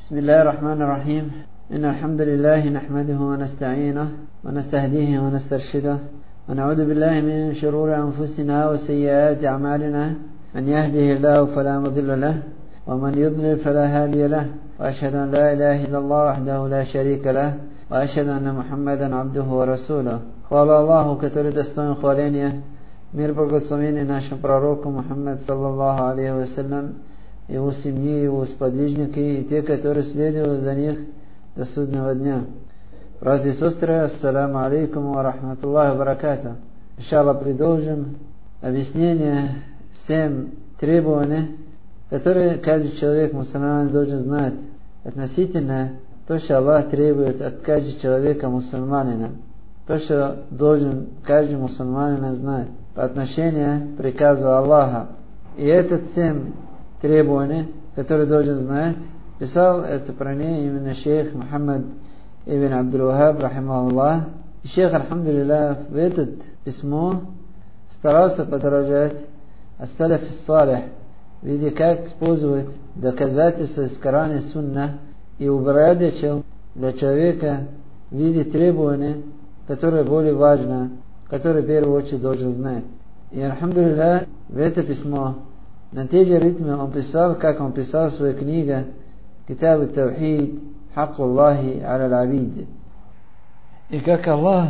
بسم الله الرحمن الرحيم. إن الحمد لله نحمده ونستعينه ونستهديه ونسترشده ونعوذ بالله من شرور أنفسنا وسيئات أعمالنا. من يهده الله فلا مضل له ومن يضلل فلا هادي له، وأشهد أن لا إله إلا الله وحده لا شريك له، وأشهد أن محمدا عبده ورسوله. Hvala Allahu который достоин хваления. Мир благословение нашему пророку Мухаммад саллаллаху алейхи вассалям, его семьи, его сподвижники и те, которые следуют за них до судного дня. Братья и сестры, ассаламу алейкум ва рахматуллахи ва баракату. Иншаллах, продолжим объяснение 7 требований, которые каждый человек мусульманин должен знать относительно то, что Аллах требует от каждого человека мусульманина. То, что должен каждый мусульманин знать по отношению к приказу Аллаха. И этот 7 требований, которые должен знать, писал это про ней именно шейх Мухаммад ибн Абдул-Вахаб, рахимахуллах. И шейх, альхамдулиллах, в это письмо старался подражать ас-салаф ас-салих, видя, как использовать доказательства из Корана и Сунна, и упорядочил для человека в виде требований, которые более важны, которые в первую очередь должен знать. И, альхамдулиллах, в это письмо на те же ритмы он писал, как он писал в своей книге Китаб ат-Тавхид, Хаккуллахи аля аль-Абид. И как Аллах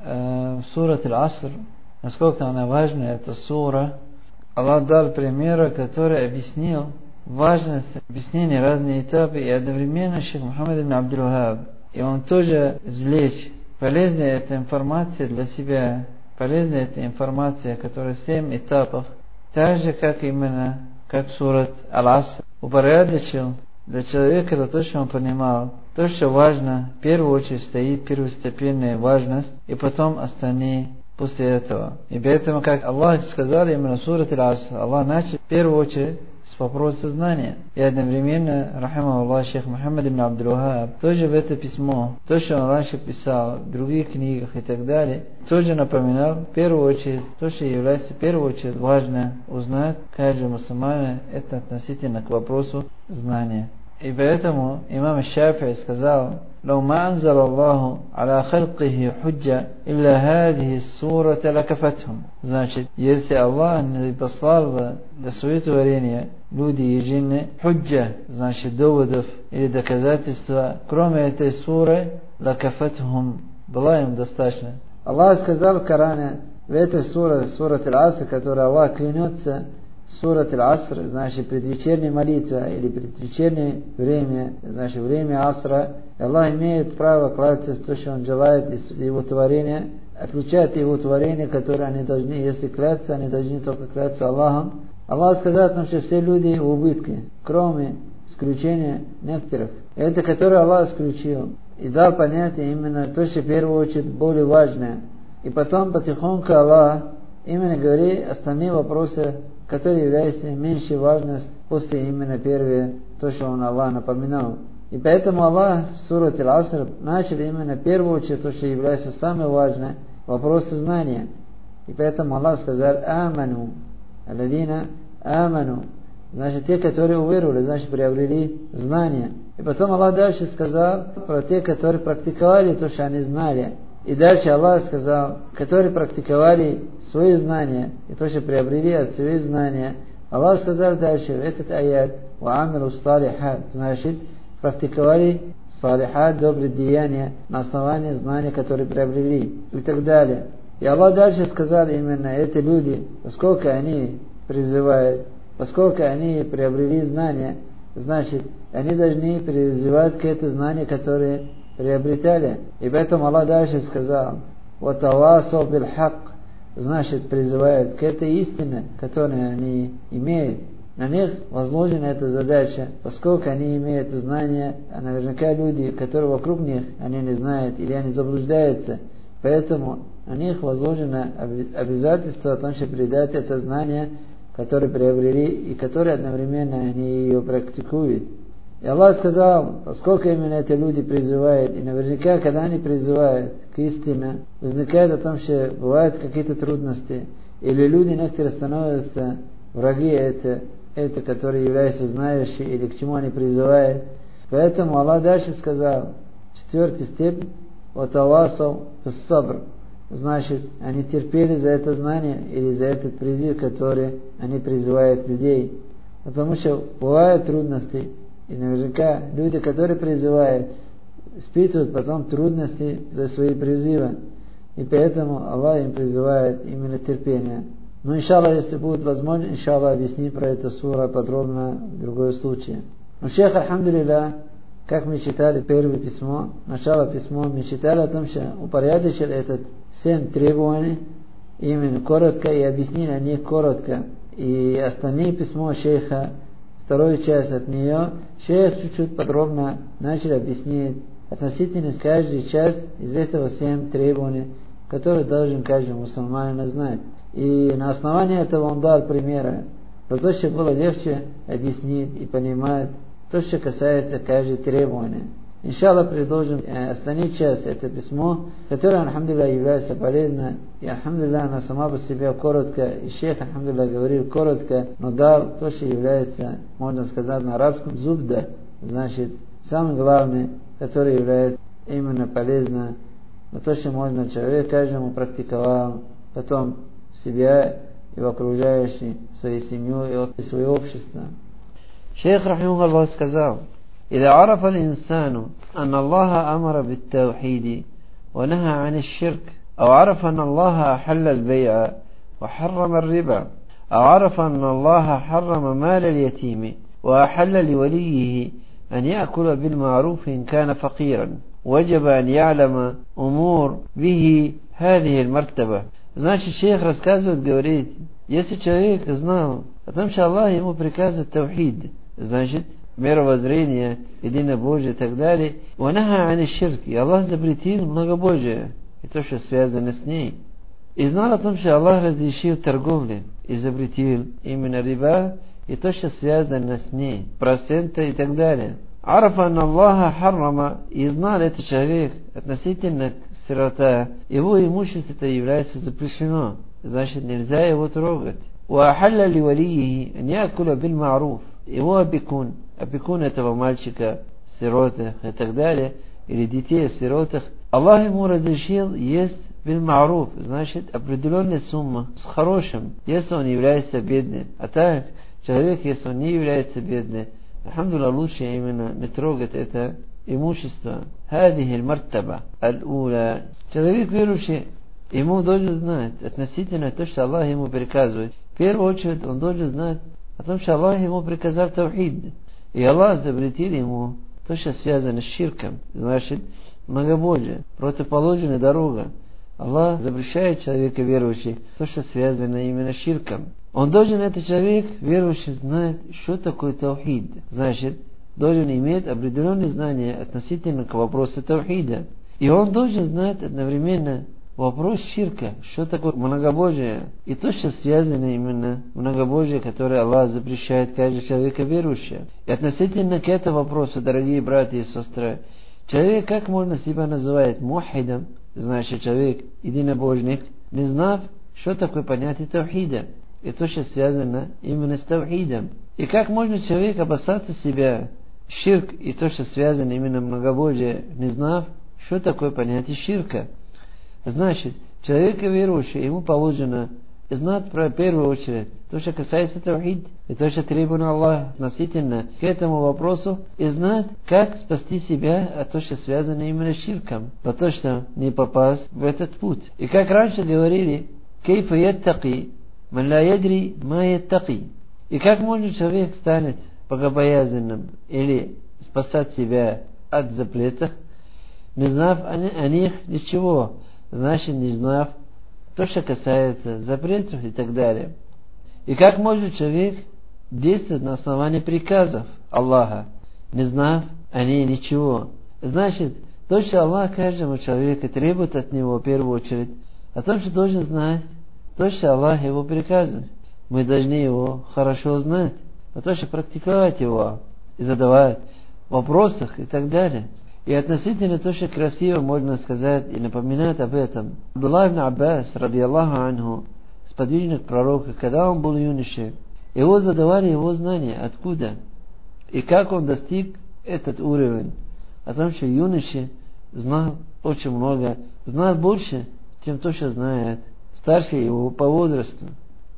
в суре Аль-Аср, насколько она важна, эта сура, Аллах дал примеры, которые объяснил важность объяснения разные этапы, и одновременно шейх Мухаммад ибн Абдул-Вахаб. И он тоже извлечь полезная эта информация для себя, полезная эта информация, которая 7 этапов, так же, как именно, как сурат Аль-Аср, упорядочил для человека для того, что он понимал, то, что важно, в первую очередь стоит первостепенная важность, и потом остальные после этого. И поэтому, как Аллах сказал именно в сурат Аль-Аср, Аллах начал в первую очередь с вопроса знания. И одновременно, рахимахуллах, шейх Мухаммад ибн Абдул-Вахаб тоже в это письмо, то, что он раньше писал в других книгах и так далее, тоже напоминал в первую очередь то, что является в первую очередь важно узнать каждый мусульманин, это относительно к вопросу знания. И поэтому имам Шафии сказал: لو ما أنزل الله على خلقه حجة إلا هذه السورة لكفتهم. Значит, если Аллах не послал для своего творения люди и джинны худжа, значит доводов или доказательства, кроме этой суры, лакафатхум, была им достаточно. Аллах сказал в Коране, в этой суре, сурат Аль-Аср, которая Аллах клянется, сурат Аль-Аср, значит предвечерняя молитва или предвечернее время, значит время Асра. Аллах имеет право кланяться то, что Он желает из Его творения, отличает Его творения, которые они должны, если кляться, они должны только кляться Аллахом. Аллах сказал нам, что все люди в убытке, кроме исключения некоторых. Это, которое Аллах исключил и дал понятие именно то, что в первую очередь более важное. И потом потихоньку Аллах именно говорит остальные вопросы, которые являются меньшей важностью после именно первого, то, что Он Аллах напоминал. И поэтому Аллах в сурате Аль-Аср начал именно в первую очередь то, что является самое важное, вопросы знания. И поэтому Аллах сказал «Аману», «Алладина аману», значит те, которые уверовали, значит приобрели знания. И потом Аллах дальше сказал про те, которые практиковали то, что они знали. И дальше Аллах сказал, которые практиковали свои знания и то, что приобрели от своих знаний. Аллах сказал дальше в этот аят «Ва'амилу салихат», значит практиковали салихат, добрые деяния на основании знаний, которые приобрели и так далее. И Аллах дальше сказал именно эти люди, поскольку они призывают, поскольку они приобрели знания, значит они должны призывать к этим знаниям, которые приобретали. И поэтому Аллах дальше сказал «Ватавасау биль-хак», значит призывают к этой истине, которую они имеют. На них возложена эта задача, поскольку они имеют знания, а наверняка люди, которые вокруг них, они не знают или они заблуждаются. Поэтому на них возложено обязательство о том, что передать это знание, которое приобрели и которое одновременно они ее практикуют. И Аллах сказал, поскольку именно эти люди призывают, и наверняка, когда они призывают к истине, возникает о том, что бывают какие-то трудности, или люди некоторые становятся враги это, которые являются знающие, или к чему они призывают. Поэтому Аллах дальше сказал, 4 степень, «Ватавасав ас-сабр». Значит, они терпели за это знание или за этот призыв, который они призывают людей. Потому что бывают трудности, и наверняка люди, которые призывают, испытывают потом трудности за свои призывы. И поэтому Аллах им призывает именно терпение. Но, иншаллах, если будет возможно, иншаллах, объясним про это сура подробно в другой случае. Но шейх, альхамдулилля, как мы читали первое письмо, начало письма, мы читали о том, что упорядочил этот 7 требований, именно коротко, и объяснили о них коротко. И остальные письмо шейха, вторую часть от нее, шейх чуть-чуть подробно начал объяснить относительно каждой части из этого 7 требований, которые должен каждый мусульманин знать. И на основании этого он дал примеры, для того, чтобы было легче объяснить и понимать то, что касается каждого требования. Иншаллах, предложим остальную часть, это письмо, которое, альхамдулилля, является полезно, и, альхамдулилля, она сама по себе коротко, и шейх, альхамдулилля, говорил коротко, но дал то, что является, можно сказать на арабском, зубда, значит, самое главное, которое является именно полезно, но то, что можно человек каждому практиковал, потом себя и в окружающей, свою семью и свое общество. Шейх, рахимахуллах, сказал, إذا عرف الإنسان أن الله أمر بالتوحيد ونهى عن الشرك أو عرف أن الله أحل البيع وحرم الربا أو عرف أن الله حرم مال اليتيم وأحل لوليه أن يأكل بالمعروف إن كان فقيرا وجب أن يعلم أمور به هذه المرتبة. Значит, шейх рассказывает, говорит, если человек знал о том, что Аллах ему приказывает таухид, значит, мировоззрение, единобожие и так далее, «Ванаха ани ширк», и Аллах запретил многобожие, и то, что связано с ней. И знал о том, что Аллах разрешил торговлю, и запретил именно риба, и то, что связано с ней, проценты и так далее. Арафа ан Аллаха харрама, и знал этот человек относительно сирота, его имущество является запрещено, значит, нельзя его трогать. وأحل لوليه أن يأكل بالمعروف, его опекун этого мальчика, сиротах и так далее, или детей сиротах, Аллах ему разрешил есть بالمعروف, значит, определенная сумма с хорошим, если он является бедным. А так, человек, если он не является бедным, альхамдулилlah, лучше именно не трогать это имущество. هذه المرتبة الأولى. Человек верующий, ему должен знать относительно то, что Аллах ему приказывает. В первую очередь он должен знать о том, что Аллах ему приказал таухид. И Аллах запретил ему то, что связано с ширком, значит, многобожие, противоположная дорога. Аллах запрещает человека верующий то, что связано именно с ширком. Он должен, этот человек верующий, знать, что такое таухид. Значит, должен иметь определенные знания относительно к вопросу таухида. И он должен знать одновременно вопрос ширка, что такое многобожие, и то, что связано именно многобожие, которое Аллах запрещает каждому человеку верующему. И относительно к этому вопросу, дорогие братья и сестры, человек как можно себя называть мухидом, значит, человек единобожник, не знав, что такое понятие таухида, и то, что связано именно с таухидом. И как можно человек опасаться себя ширк и то, что связано именно многобожие, не знав, что такое понятие ширка. Значит, человека верующего, ему положено знать про первую очередь то, что касается таухид, и то, что требовано Аллах относительно к этому вопросу, и знать, как спасти себя от того, что связано именно с ширком, потому что не попасть в этот путь. И как раньше говорили, «Кейфа яттаки, ман ла ядри ма яттаки». И как может человек станет богобоязненным или спасать себя от запретов, не знав о них ничего, значит, не знав то, что касается запретов и так далее. И как может человек действовать на основании приказов Аллаха, не знав о ней ничего? Значит, то, что Аллах каждому человеку требует от него в первую очередь, о том, что должен знать то, что Аллах его приказывает. Мы должны его хорошо знать, потому что практиковать его и задавать вопросы и так далее. И относительно то, что красиво можно сказать и напоминать об этом. Абдуллах ибн Аббас, радiyallahu анху, сподвижник пророка, когда он был юношей, его задавали его знания, откуда и как он достиг этот уровень. О том, что юноша знал очень много, знал больше, чем то, что знает старший его по возрасту.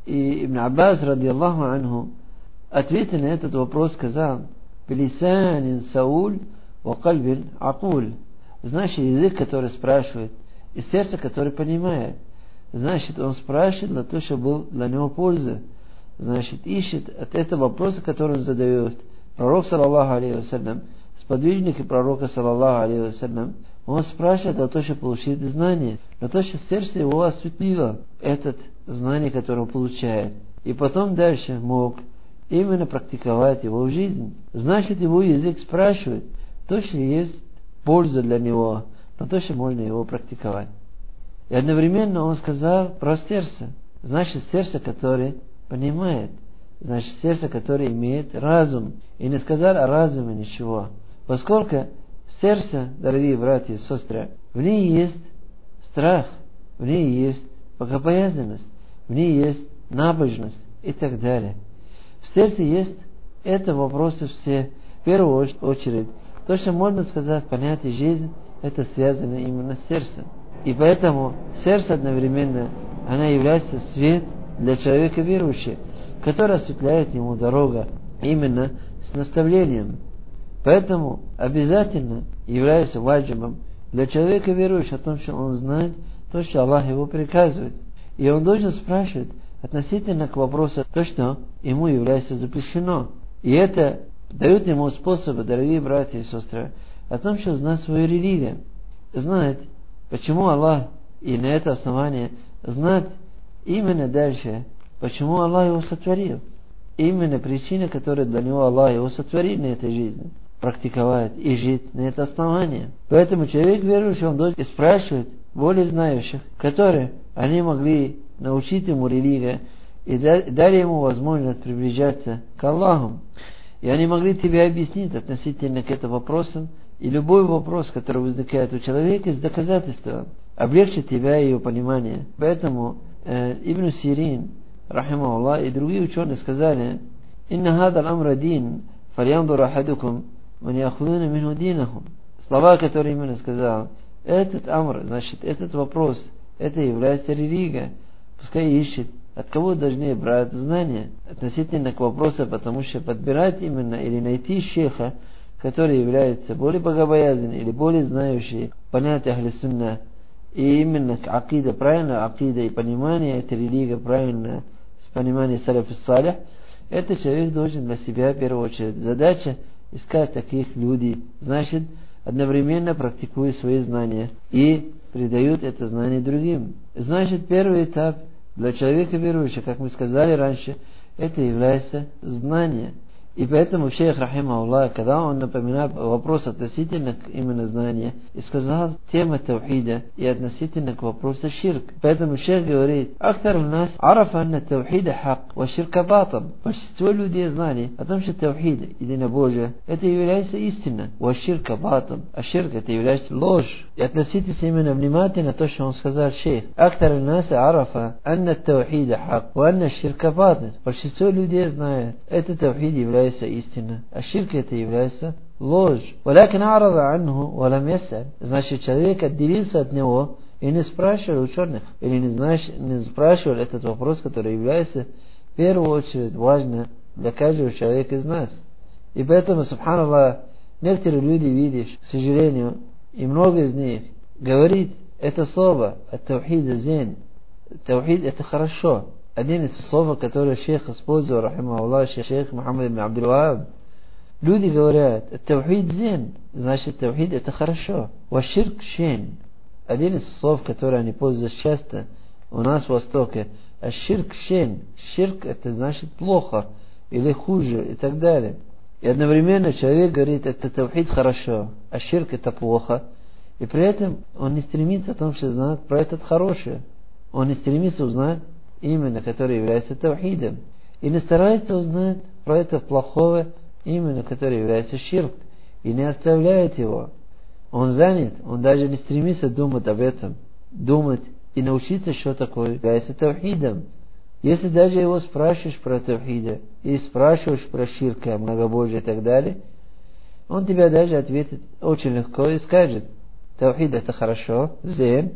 И Ибн Аббас, радиаллаху анху, ответил на этот вопрос, сказал: «Билисанин сауль ва кальбин акуль». Значит, язык, который спрашивает, и сердце, которое понимает. Значит, он спрашивает для того, чтобы был для него польза. Значит, ищет от этого вопроса, который он задает. Пророк, саллаллаху алейхи вассалям, сподвижники пророка, саллаллаху алейхи вассалям, он спрашивает для того, чтобы получить знание, для того, чтобы сердце его осветлило это знание, которое он получает. И потом дальше мог именно практиковать его в жизни. Значит, его язык спрашивает то, что есть польза для него, но то, что можно его практиковать. И одновременно он сказал про сердце. Значит, сердце, которое понимает. Значит, сердце, которое имеет разум. И не сказал о разуме ничего. Поскольку сердце, дорогие братья и сестры, в ней есть страх, в ней есть богобоязненность, в ней есть набожность и так далее. В сердце есть это вопросы все. В первую очередь, то, что можно сказать, понятие жизни, это связано именно с сердцем. И поэтому сердце одновременно, она является свет для человека верующего, который осветляет ему дорогу именно с наставлением. Поэтому обязательно является ваджибом для человека верующего о том, что он знает то, что Аллах его приказывает. И он должен спрашивать относительно к вопросу то, что ему является запрещено. И это дает ему способы, дорогие братья и сестры, о том, что узнать свою религию, знать, почему Аллах, и на это основание знать именно дальше, почему Аллах его сотворил. Именно причина, которая для него Аллах его сотворил на этой жизни, практиковать и жить на это основание. Поэтому человек верующий, он должен спрашивать более знающих, которые они могли научить ему религию и дали ему возможность приближаться к Аллаху. И они могли тебе объяснить относительно к этим вопросам, и любой вопрос, который возникает у человека, с доказательством, облегчит тебя и ее понимание. Поэтому Ибн Сирин, рахимахуллах, и другие ученые сказали: «Инна хадал амра дин, фальяндур ахадукум, ман яхудуна минху динахум». Слова, которые именно сказал, этот амр, значит, этот вопрос, это является религия. Пускай ищет, от кого должны брать знания относительно к вопросу, потому что подбирать именно или найти шейха, который является более богобоязненным или более знающий понятие Ахли Сунна, и именно акида, правильно акида и понимание этой религии правильно с пониманием салаф салих, этот человек должен для себя в первую очередь задача искать таких людей, значит, одновременно практикуя свои знания и передают это знание другим. Значит, первый этап для человека верующего, как мы сказали раньше, это является знание. И поэтому шейх, рахимахуллах, когда он напоминал вопрос относительно к именно знания, и сказал тема таухида и относительно к вопросу ширк. Поэтому шейх говорит: «Актар нас арафа анна таухида хак, ва ширка батан». Большинство людей знали о том, что таухид, единобожие, это является истина, ва ширка батан, а ширк это является ложь. И относитесь именно внимательно то, что он сказал шейх. «Актар нас арафа анна таухида хак, ва анна ширка батан». Большинство людей знает, это таухид является истина, а ширк это является ложь. Валякин арада анху валам ясаль. Значит, человек отделился от него и не спрашивал ученых, или не спрашивал этот вопрос, который является в первую очередь важно для каждого человека из нас. И поэтому, субханаллах, некоторые люди, видишь, к сожалению, и много из них говорит это слово ат-таухид зин. Таухид это хорошо. Один из слов, которые шейх использовал, рахимахуллах, шейх Мухаммад ибн Абдул-Вахаб. Люди говорят: «Таухид зин», значит, таухид это хорошо. «Ва ширк шейн». Один из слов, которые они пользуются часто у нас в Востоке. «А ширк шейн». Ширк это значит плохо или хуже и так далее. И одновременно человек говорит: это таухид хорошо, а ширк это плохо. И при этом он не стремится о том, что знает про этот хорошее. Он не стремится узнать именно, который является таухидом. И не старается узнать про это плохого, именно, который является ширк. И не оставляет его. Он занят, он даже не стремится думать об этом. Думать и научиться, что такое является таухидом. Если даже его спрашиваешь про таухида, и спрашиваешь про ширка, многобожие и так далее, он тебе даже ответит очень легко и скажет: таухид это хорошо, зен,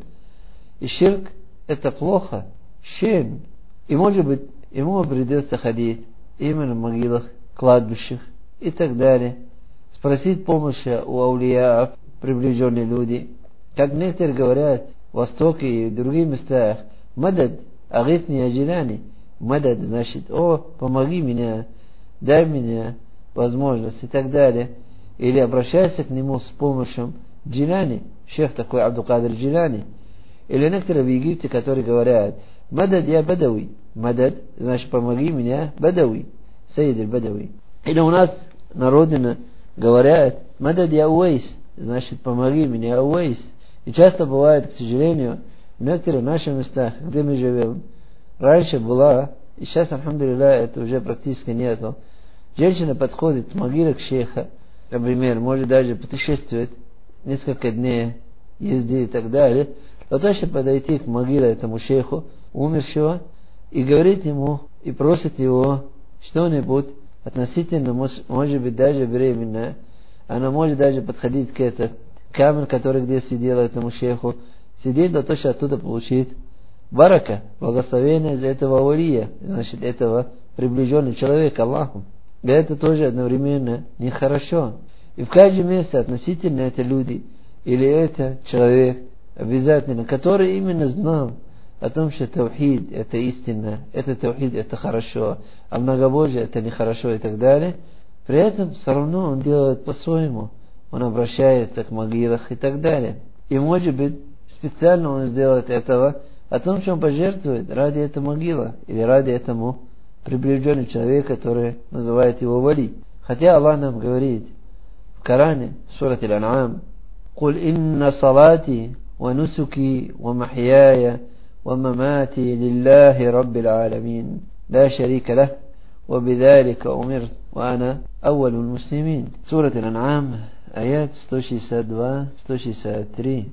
и ширк это плохо, щен. И может быть, ему придется ходить именно в могилах, кладбищах и так далее, спросить помощи у аулияов, приближенные люди. Как некоторые говорят в Востоке и в других местах: мадад, агитни аджиляни. Мадад значит: о, помоги меня, дай мне возможность и так далее. Или обращайся к нему с помощью Джилани, шейх такой Абдул-Кадир Джилани. Или некоторые в Египте, которые говорят: мадад я бадауи. Мадад значит: помоги меня, бадауи, Саид аль-Бадауи. Или у нас на родине говорят: мадад я Уэйс, значит: помоги меня, Уэйс. И часто бывает, к сожалению, в некоторых наших местах, где мы живем, раньше была, и сейчас, алхамдулилля, это уже практически нету. Женщина подходит к могиле к шейха, например, может даже путешествовать несколько дней, езды и так далее, для того, чтобы подойти к могиле этому шейху, умершего, и говорит ему, и просит его что-нибудь относительно, может быть, даже беременная. Она может даже подходить к этому камень, который где сидел этому шейху, сидеть для того, чтобы оттуда получить барака, благословение из этого валия, значит, этого приближенного человека Аллаху. И это тоже одновременно нехорошо. И в каждом месте относительно это люди, или это человек обязательно, который именно знал о том, что таухид это истина, это таухид это хорошо, а многобожие это нехорошо и так далее. При этом все равно он делает по-своему. Он обращается к могилах и так далее. И может быть, специально он сделает этого, о том, что он пожертвует ради этой могилы, или ради этому приближенного человека, который называет его вали. Хотя Аллах нам говорит в Коране, в сурате Аль-Ан'ам: «Куль инна салати ва нусуки ва махьяя ва мамати лиллахи раббил аламин, ла шарика лах, ва бидалика умирт, ва ана аввалул муслимин». Сурат Аль-Ан'ам, аят 162-163.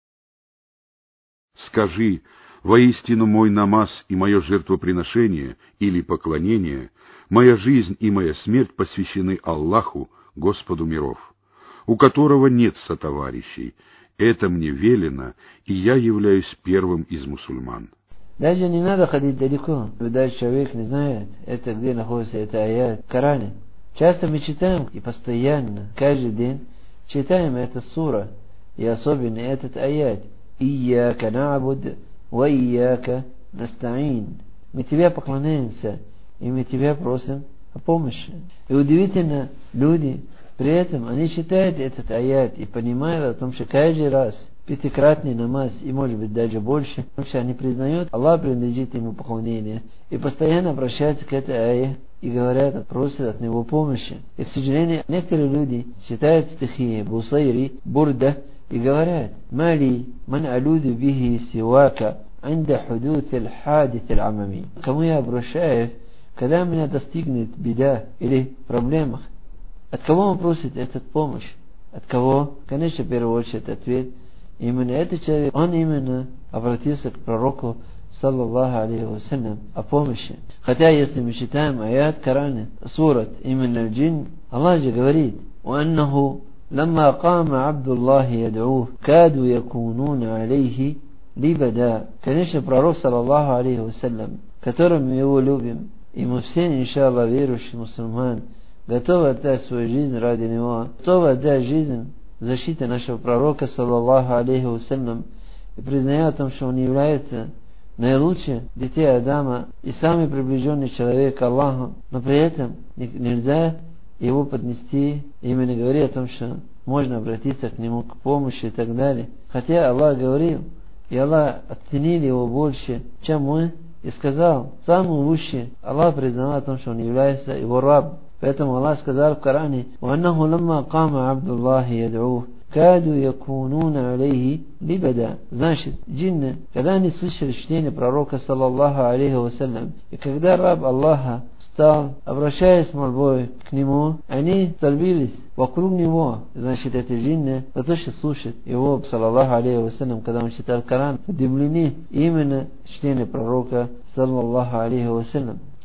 Скажи: воистину мой намаз и мое жертвоприношение или поклонение, моя жизнь и моя смерть посвящены Аллаху, Господу миров, у которого нет сотоварищей. Это мне велено, и я являюсь первым из мусульман. Даже не надо ходить далеко. Даже человек не знает, это где находится эта аят в Коране. Часто мы читаем и постоянно, каждый день читаем эту сура, и особенно этот аят: «Ияка на'буд ва ияка наста'ин». Мы тебя поклоняемся, и мы тебя просим о помощи. И удивительно, люди при этом, они читают этот аят и понимают о том, что каждый раз пятикратный намаз, и может быть даже больше, потому что они признают, Аллах принадлежит ему поклонение, и постоянно обращаются к этой ае и говорят, просят от него помощи. И, к сожалению, некоторые люди читают стихи Бусайри, Бурда, и говорят: «Мали ман алюду бихи сивака анда худут аль-хадит аль-амами». Кому я обращаюсь, когда меня достигнет беда или проблема? От кого он просит эту помощь? От кого? Конечно, в первую очередь ответ: именно этот человек, он именно обратился к пророку, саллаллаху алейхи вассалям, о помощи. Хотя, если мы читаем аят Корана, сурат именно джин, Аллах же говорит: «Уаннаху ламма кама Абдуллахи яд'ух, каду якунуна алейхи либада». Конечно, пророк, саллаллаху алейхи вассалям, которым мы его любим, и мы все, иншаллах, верующие мусульман, готовы отдать свою жизнь ради него, готовы отдать жизнь в защите нашего пророка, саллаллаху алейхи вассалям, и призная о том, что он является наилучшим детей Адама и самый приближенный человек к Аллаху, но при этом нельзя его поднести, именно говоря о том, что можно обратиться к нему к помощи и так далее. Хотя Аллах говорил, и Аллах оценил его больше, чем мы, и сказал, самый лучший, Аллах признал о том, что он является его раб. Поэтому Аллах сказал в Коране: «Ваннаху ламма кама Абдуллахи яд'ух, каду якунуна алейхи либада». Значит, джинны, когда они слышали чтение пророка, саллаллаху алейхи вассалям, и когда раб Аллаха встал, обращаясь с мольбой к нему, они столбились вокруг него. Значит, эти джинны, потому что слушают его, саллаллаху алейхи вассалям, когда он читал Коран, удивлены именно чтение пророка, саллаллаху алейхи вассалям.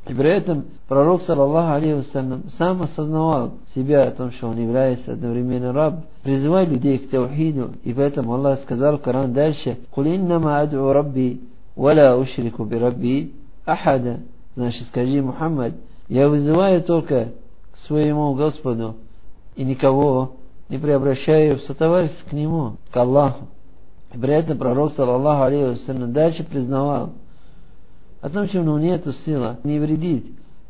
И при этом пророк, саллаллаху алейхи вассалям, сам осознавал себя о том, что он является одновременно раб, призывая людей к таухиду, и поэтому Аллах сказал в Коран дальше: «Куль иннама ад'у рабби, валя ушрику би рабби ахада». Значит, скажи, Мухаммад, я вызываю только к своему Господу, и никого не преобращаю в сотоварищ к Нему, к Аллаху. И при этом пророк, саллаллаху алейхи вассалям, дальше признавал о том, что у него нет силы, не вредит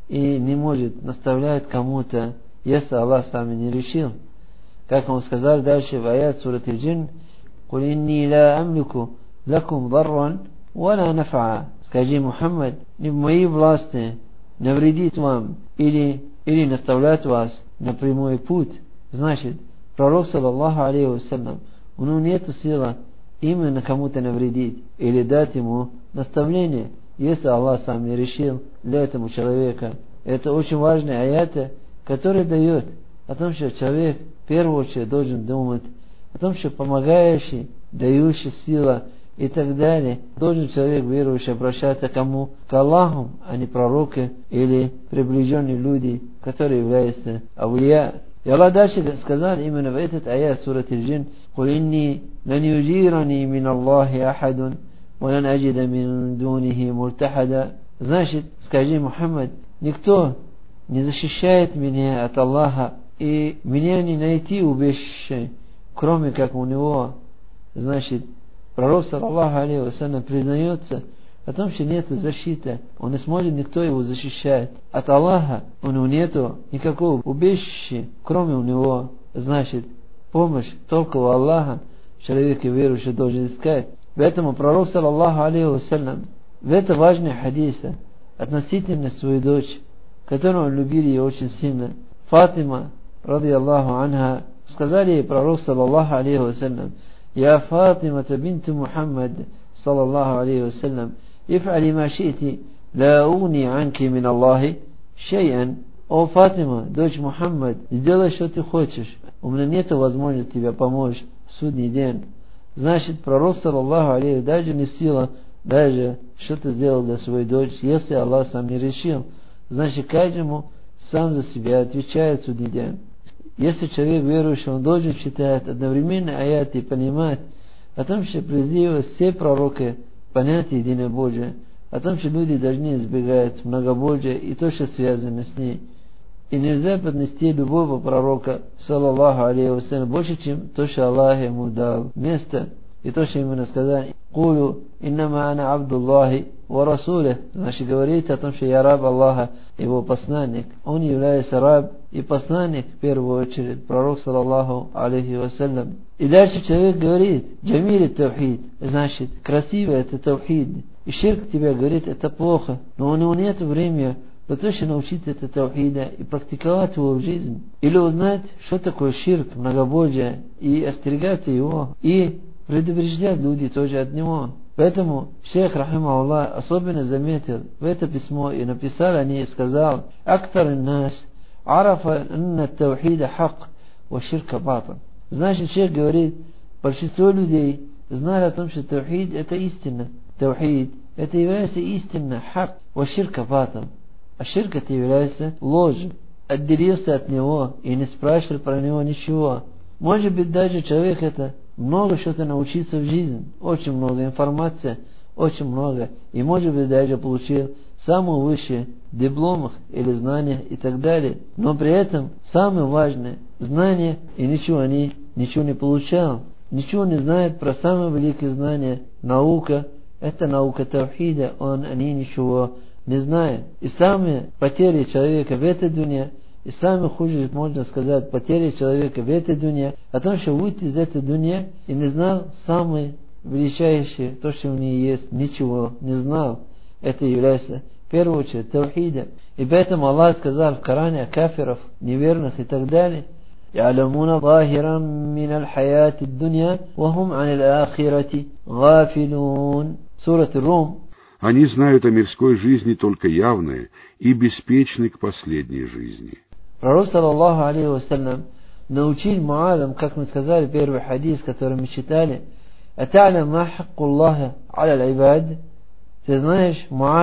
и не может наставлять кому-то, если Аллах сам не решил. Как он сказал дальше в аят сурат Аль-Джин: «Куль инни ла амлику лакум дарран вала нафа». Скажи, Мухаммад, не в моей власти навредить вам или наставлять вас на прямой путь. Значит, пророк, саллаллаху алейхи вассалям, у него нет силы именно кому-то навредить или дать ему наставление, если Аллах сам не решил для этого человека. Это очень важные аяты, которые дают о том, что человек в первую очередь должен думать о том, что помогающий, дающий сила и так далее, должен человек верующий обращаться к кому? К Аллаху, а не пророки или приближенные люди, которые являются авлия. И Аллах дальше сказал именно в этот аят сурат Аль-Джин: «Куль инни лан юджирани мин Аллахи ахадун, валан аджида мин дунихи мультахада». Значит, скажи, Мухаммад, никто не защищает меня от Аллаха, и меня не найти убежище, кроме как у него. Значит, пророк, саллаллаху алейхи вассалям, признается о том, что нет защиты, он не сможет никто его защищать. От Аллаха у него нету никакого убежища, кроме у него. Значит, помощь только у Аллаха человек и верующий должен искать. Поэтому пророк, саллаллаху алейхи вассалям, в это важное хадиса относительно свою дочь, которую он любил ее очень сильно, Фатима, ради Аллаху анха, сказали ей пророк, саллаллаху алейхи вассалям: «Я Фатима бинту Мухаммад, саллаллаху алейхи вассалям, иф'али ма ши'ти, ла угни анки мин Аллахи шей'ан». О Фатима, дочь Мухаммад, сделай, что ты хочешь, у меня нет возможности тебе помочь в судный день. Значит, пророк, саллаллаху алейхи, даже не в силу, даже что-то сделал для своей дочери, если Аллах сам не решил. Значит, каждому сам за себя отвечает в судный день. Если человек верующий, он должен читать одновременно аяты и понимать о том, что призывают все пророки понятие единобожия, о том, что люди должны избегать многобожия и то, что связано с ней. И нельзя поднести любого пророка, саллаллаху алейхи вассалям, больше, чем то, что Аллах ему дал место, и то, что именно сказал: «Кулю иннама ана абдуллахи ва расулих». Значит, говорит о том, что я раб Аллаха, его посланник. Он является раб и посланник, в первую очередь, пророк, саллаллаху алейхи вассалям. И дальше человек говорит: «Джамиль таухид», значит, красиво это таухид. И ширк тебе говорит, это плохо, но у него нет времени потому что научиться это таухида и практиковать его в жизни. Или узнать, что такое ширк, многобожие, и остерегаться его, и предупреждать люди тоже от него. Поэтому шейх, рахимахуллах, особенно заметил в это письмо и написал о ней и сказал: «Актар нас арафа анна таухида хак ва ширка батан». Значит, шейх говорит, большинство людей знали о том, что таухид это истина. Таухид это является истинно хак ва ширка батан. А ширк это является ложью. Отделился от него и не спрашивал про него ничего. Может быть, даже человек это много что-то научиться в жизни, очень много информации, очень много, и может быть даже получил самые высшие дипломах или знания и так далее. Но при этом самое важное знание, и ничего не получал, ничего не знает про самые великие знания. Наука, это наука таухида, они ничего не знает. И самые потери человека в этой дуне, и самое худшее, можно сказать, потери человека в этой дуне, о том, что выйти из этой дуни и не знал самое величайшее, то, что у нее есть, ничего не знал. Это является, в первую очередь, таухида. И поэтому Аллах сказал в Коране о кафиров, неверных и так далее: «Я'ламуна захиран минал хаяти дунья, вахум анил ахирати гафилун». Сурат Рум. Они знают о мирской жизни только явное и беспечны к последней жизни. Пророк, саллаллаху алейхи вассалям, научил Муадам, как мы сказали, первый хадис, который мы читали: «Атa'лям ма хакку Аллаха аля аль-ибад». Ты знаешь, Муад,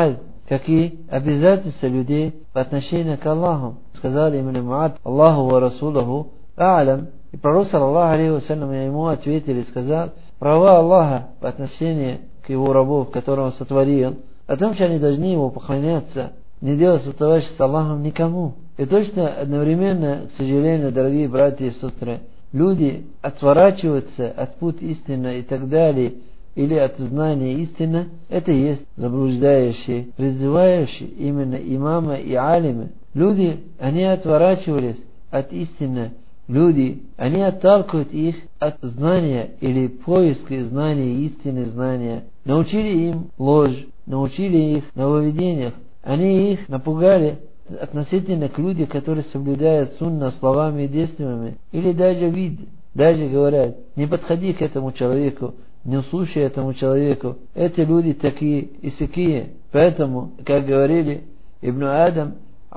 какие обязательства людей по отношению к Аллаху. Сказали именно Муад, Аллаху ва Расулаху а'лам. И пророк, саллаллаху алейхи вассалям, ему ответили, сказал, права Аллаха по отношению к его рабу, которого он сотворил, о том, что они должны ему поклоняться, не делать сотоварища с Аллахом никому. И точно одновременно, к сожалению, дорогие братья и сестры, люди отворачиваются от пути истины и так далее, или от знания истины, это есть заблуждающие, призывающие именно имама и алимы. Люди, они отворачивались от истины. Люди, они отталкивают их от знания или поиска знания, истины знания. Научили им ложь, научили их нововведениях. Они их напугали относительно к людям, которые соблюдают сунна словами и действиями. Или даже вид, даже говорят, не подходи к этому человеку, не слушай этому человеку. Эти люди такие и сякие. Поэтому, как говорили Ибн Адам,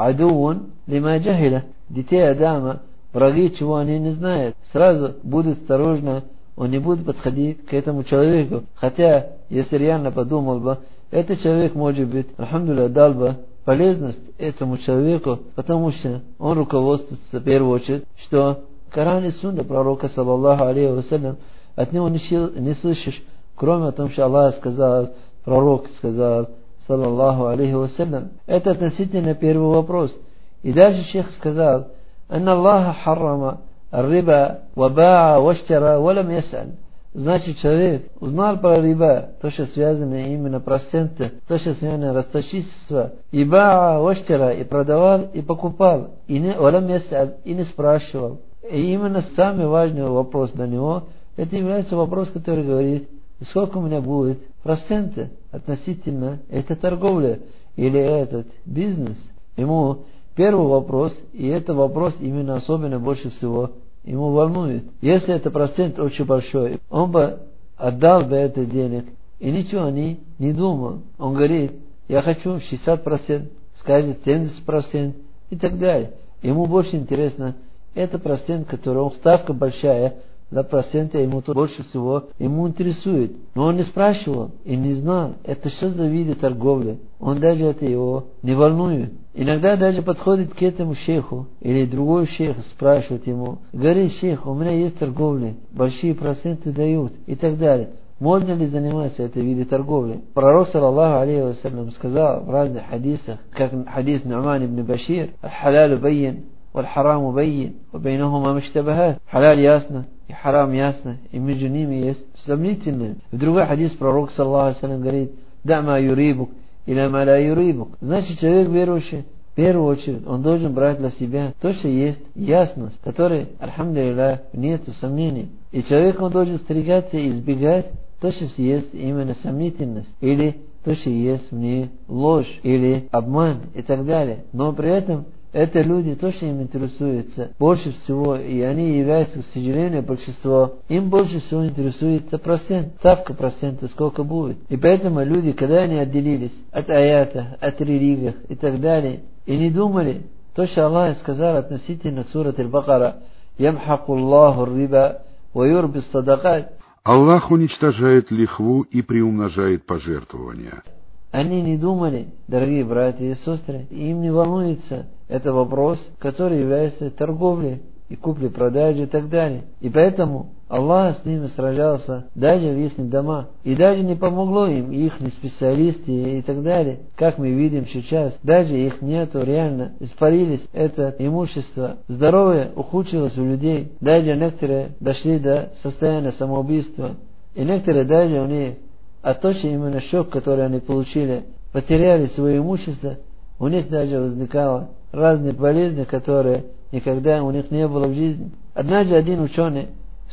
адуун лима джахиля. Детей Адама, враги, чего они не знают. Сразу будут осторожны, он не будет подходить к этому человеку. Хотя, если реально подумал бы, этот человек, может быть, альхамдулилля, дал бы полезность этому человеку, потому что он руководствуется в первую очередь, что Коран и Сунна пророка, саллаллаху алейхи вассалям, от него не слышишь, кроме того, что Аллах сказал, пророк сказал, саллаллаху алейхи вассалям. Это относительно первый вопрос. И дальше шейх сказал, «Анна Аллаха харрама ар-риба ва баа ваштара ва лам ясаль». Значит, человек узнал про риба, то, что связано именно проценты, то, что связано расточительство, и баа ваштара, и продавал, и покупал, и не, ва лам ясаль, и не спрашивал. И именно самый важный вопрос для него, это является вопрос, который говорит, сколько у меня будет проценты относительно этой торговли или этот бизнес. Ему первый вопрос, и это вопрос именно особенно больше всего ему волнует. Если это процент очень большой, он бы отдал бы это денег и ничего не думал. Он говорит, я хочу 60%, скажет 70% и так далее. Ему больше интересно, это процент, который ставка большая, за процента ему то больше всего ему интересует. Но он не спрашивал и не знал, это что за виды торговли. Он даже это его не волнует. Иногда даже подходит к этому шейху или другой шейх спрашивает ему, говорит, шейх, у меня есть торговля, большие проценты дают и так далее. Можно ли заниматься этой видом торговли? Пророк, саллаллаху алейхи вассалям, сказал в разных хадисах, как хадис Ну'ман ибн Башир, «Аль-халялу байин, валь-хараму байин, ва байнахума муштабахат». Халяль ясно, и харам ясно, и между ними есть сомнительные. В другой хадис пророк, саллаллаху алейхи вассалям, говорит, «Да ма юрибук, или ма ла юрибук». Значит, человек верующий, в первую очередь, он должен брать для себя то, что есть ясность, которой, альхамдулилля, нет сомнений. И человек, он должен стригаться и избегать то, что есть именно сомнительность, или то, что есть в ней ложь, или обман, и так далее. Но при этом это люди, то, что им интересуется больше всего, и они являются, к сожалению, большинство, им больше всего интересуется процент, ставка процента, сколько будет. И поэтому люди, когда они отделились от аята, от религий и так далее, и не думали, то, что Аллах сказал относительно сурат Аль-Бакара, «Ямхаку Аллаху риба ва юрби садакат». Аллах уничтожает лихву и приумножает пожертвования. Они не думали, дорогие братья и сестры, им не волнуется это вопрос, который является торговлей и купли-продажи и так далее. И поэтому Аллах с ними сражался даже в их домах. И даже не помогло им их специалисты и так далее. Как мы видим сейчас, даже их нету реально. Испарились это имущество. Здоровье ухудшилось у людей. Даже некоторые дошли до состояния самоубийства. И некоторые даже у них от того, что именно шок, который они получили, потеряли свое имущество, у них даже возникало разные болезни, которые никогда у них не было в жизни. Однажды один ученый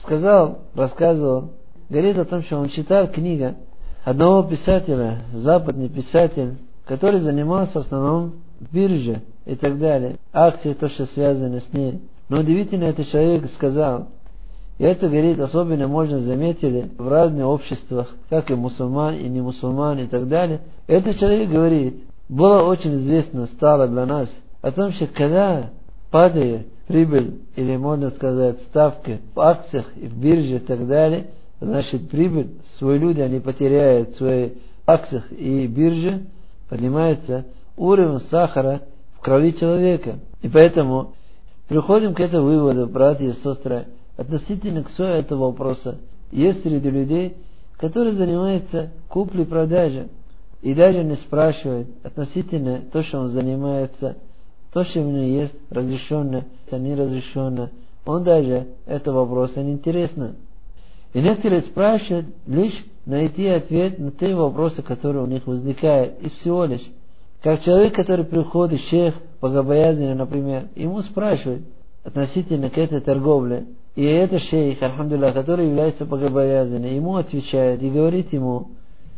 рассказывал, говорит о том, что он читал книгу одного писателя, западный писатель, который занимался в основном в бирже и так далее, акции, то, что связано с ней. Но удивительно, этот человек сказал, и это, говорит, особенно можно заметили в разных обществах, как и мусульман, и не мусульман, и так далее. Этот человек говорит, было очень известно, стало для нас, о том, что когда падает прибыль, или можно сказать ставки в акциях и в бирже и так далее, значит прибыль, свои люди, они потеряют в своих акциях и бирже, поднимается уровень сахара в крови человека. И поэтому приходим к этому выводу, братья и сестры, относительно к всего этого вопроса. Есть среди людей, которые занимаются куплей-продажей, и даже не спрашивают относительно то, что он занимается, то, что у него есть, разрешено, не разрешено. Он даже этого вопроса не интересно. И некоторые спрашивают лишь найти ответ на те вопросы, которые у них возникают, и всего лишь. Как человек, который приходит, шейх богобоязненный, например, ему спрашивают относительно к этой торговле. И этот шейх, альхамдулилlah, который является богобоязненным, ему отвечает и говорит ему: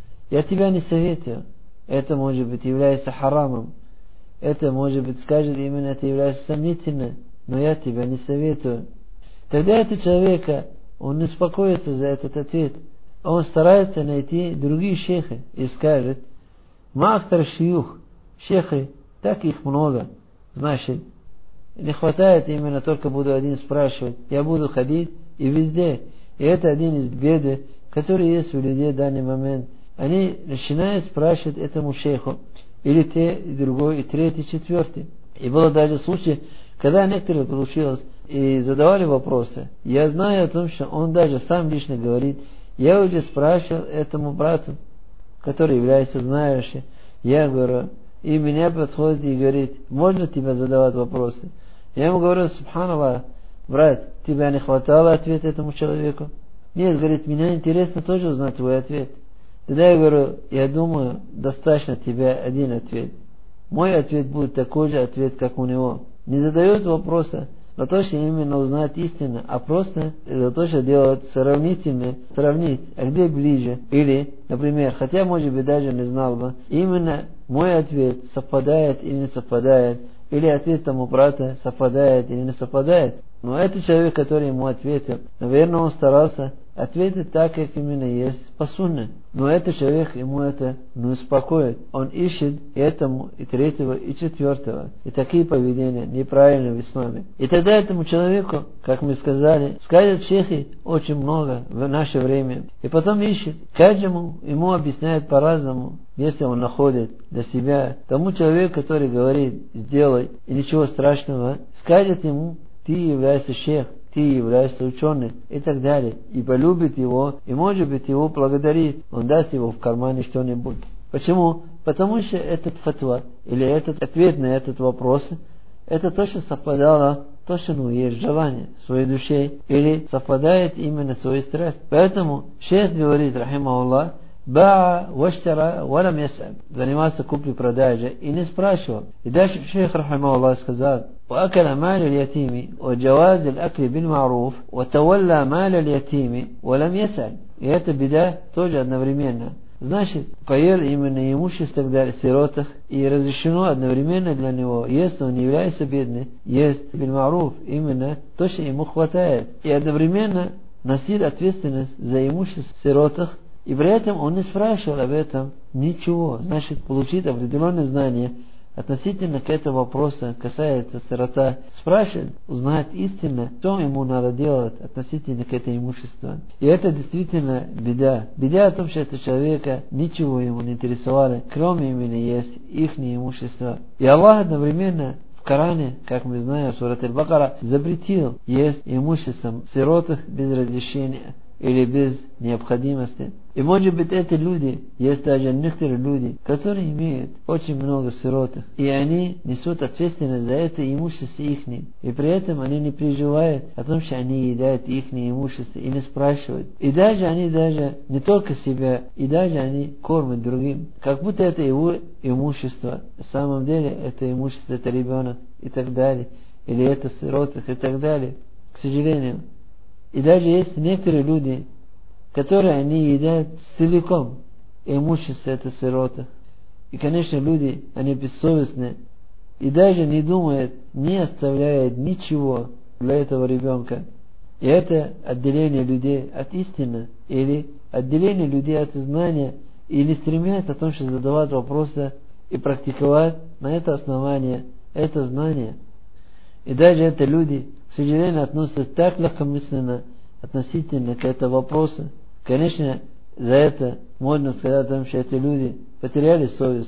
я тебя не советую, это может быть является харамом, это может быть, скажет именно, это является сомнительным, но я тебя не советую. Тогда этот человек, он не успокоится за этот ответ, он старается найти другие шейхи и скажет: махтар шиюх, шейхи, так их много, значит, не хватает именно только буду один спрашивать, я буду ходить и везде. И это один из бед, которые есть у людей в данный момент. Они начинают спрашивать этому шейху, или те, и другой, и третий, и четвертый. И было даже случай, когда некоторые получилось и задавали вопросы. Я знаю о том, что он даже сам лично говорит: я уже спрашивал этому брату, который является знающим. Я говорю, и меня подходит и говорит: можно тебе задавать вопросы? Я ему говорю: субханаллах, брат, тебя не хватало ответа этому человеку? Нет, говорит, меня интересно тоже узнать твой ответ. Тогда я говорю: я думаю, достаточно тебе один ответ. Мой ответ будет такой же ответ, как у него. Не задает вопроса для того, чтобы именно узнать истину, а просто для того, чтобы делать сравнительно, сравнить, а где ближе. Или, например, хотя, может быть, даже не знал бы, именно мой ответ совпадает или не совпадает, или ответ тому брата совпадает или не совпадает. Но этот человек, который ему ответил, наверное, он старался ответить так, как именно есть по сунне. Но этот человек ему это не успокоит. Он ищет и этому, и третьего, и четвертого. И такие поведения неправильны в исламе. И тогда этому человеку, как мы сказали, скажут шейхи очень много в наше время. И потом ищет. Каждому ему объясняет по-разному. Если он находит для себя тому человеку, который говорит: сделай, и ничего страшного, скажет ему: ты являешься шейх, ты являешься ученым, и так далее. И полюбит его, и может быть его благодарит. Он даст его в кармане что-нибудь. Почему? Потому что этот фатва, или этот ответ на этот вопрос, это то, что совпадало, то, что есть желание в своей душе, или совпадает именно своей страсть. Поэтому шейх говорит, рахимахуллах, баа ваштара валам ясаль, занимался куплей-продажей и не спрашивал. И дальше шейх, рахимахуллах, сказал: وأكل مال اليتيم وجواز الأكل بالمعروف وتولى مال اليتيم ولم يسأل. И это беда тоже одновременно. Значит, поел именно имущество для сиротах, и разрешено одновременно для него, если он не является бедным, есть бильмаруф, именно то, что ему хватает. И одновременно носит ответственность за имущество сиротах, и при этом он не спрашивал об этом ничего. Значит, получит определенное знание относительно к этому вопросу, касается сирота, спрашивает, узнать истинно, что ему надо делать относительно к этому имуществу. И это действительно беда. Беда о том, что этого человека ничего ему не интересовало, кроме именно есть их имущество. И Аллах одновременно в Коране, как мы знаем, в Сурат Аль-Бакара, запретил есть имуществом сиротах без разрешения или без необходимости. И может быть эти люди, есть даже некоторые люди, которые имеют очень много сиротов, и они несут ответственность за это имущество их. И при этом они не переживают о том, что они едят их имущество, и не спрашивают. И даже они даже не только себя, и даже они кормят другим. Как будто это его имущество. На самом деле это имущество, это ребенок и так далее. Или это сиротах и так далее. К сожалению. И даже есть некоторые люди, которые они едят целиком имущество это сирота. И, конечно, люди, они бессовестны, и даже не думают, не оставляют ничего для этого ребенка. И это отделение людей от истины, или отделение людей от знания, и не стремятся о том, что задавать вопросы и практиковать на это основание, это знание. И даже это люди, к сожалению, относятся так легкомысленно относительно к этому вопросу. Конечно, за это можно сказать, что эти люди потеряли совесть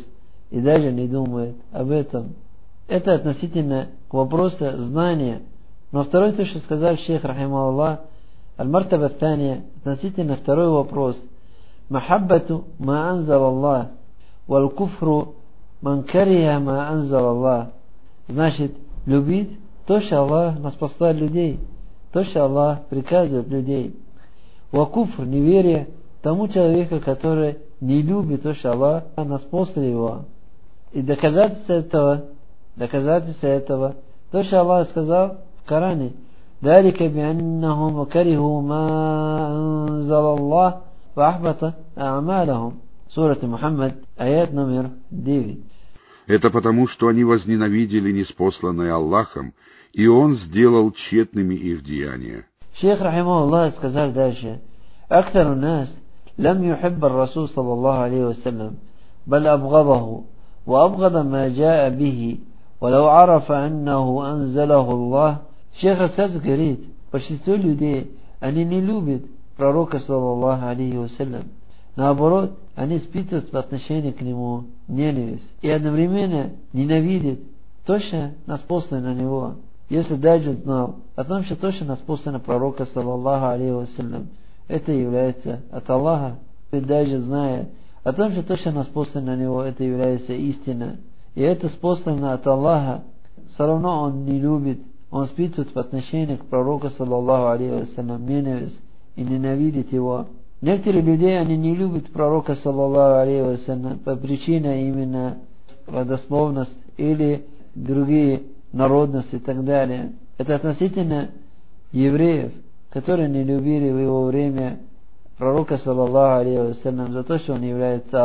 и даже не думает об этом. Это относительно к вопросу знания. Но второй, то, что сказал шейх рахимахуллах, аль-мартаба ат-тания, относительно второй вопрос. Махаббату ма анзал Аллах, валь куфру ман кариха ма анзал Аллах. Значит, любить то, что Аллах нас послал людей, то, что Аллах приказывает людей. Ва куфр, неверие тому человеку, который не любит то, что Аллах нас послал его. И доказательство этого, то, что Аллах сказал в Коране: «Далика бианнахум кариху ма анзал Аллах ва ахбата а'малахум». Сура Мухаммад, аят номер 9. Это потому, что они возненавидели ниспосланное Аллахом, и Он сделал тщетными их деяния. Шейх рахимахуллах сказал дальше: «Актору нас лам юхибба ар-Расул саллаллаху алейхи ва саллям, бал абгадаху, ва абгада ма джаа бихи, ва лау арафа аннаху анзалаху Аллах». Шейх рассказывает, говорит, большинство людей, они не любят пророка саллаллаху алейхи ва саллям. Наоборот, они испытывают по отношению к нему ненависть и одновременно ненавидят то, что нас послано на него. Если даже знал о том, что то, что нас послано пророка саллаллаху алейхи ва саллям, это является от Аллаха, и даже знает о том, что то, что нас послано на него, это является истина, и это послано от Аллаха, все равно он не любит, он испытывает по отношению к пророку саллаллаху алейхи ва саллям ненависть и ненавидит его. Некоторые люди, они не любят пророка саллаллаху алейхи ва саллям по причине именно родословности или другие народности и так далее. Это относительно евреев, которые не любили в его время пророка саллаллаху алейхи ва саллям за то, что он является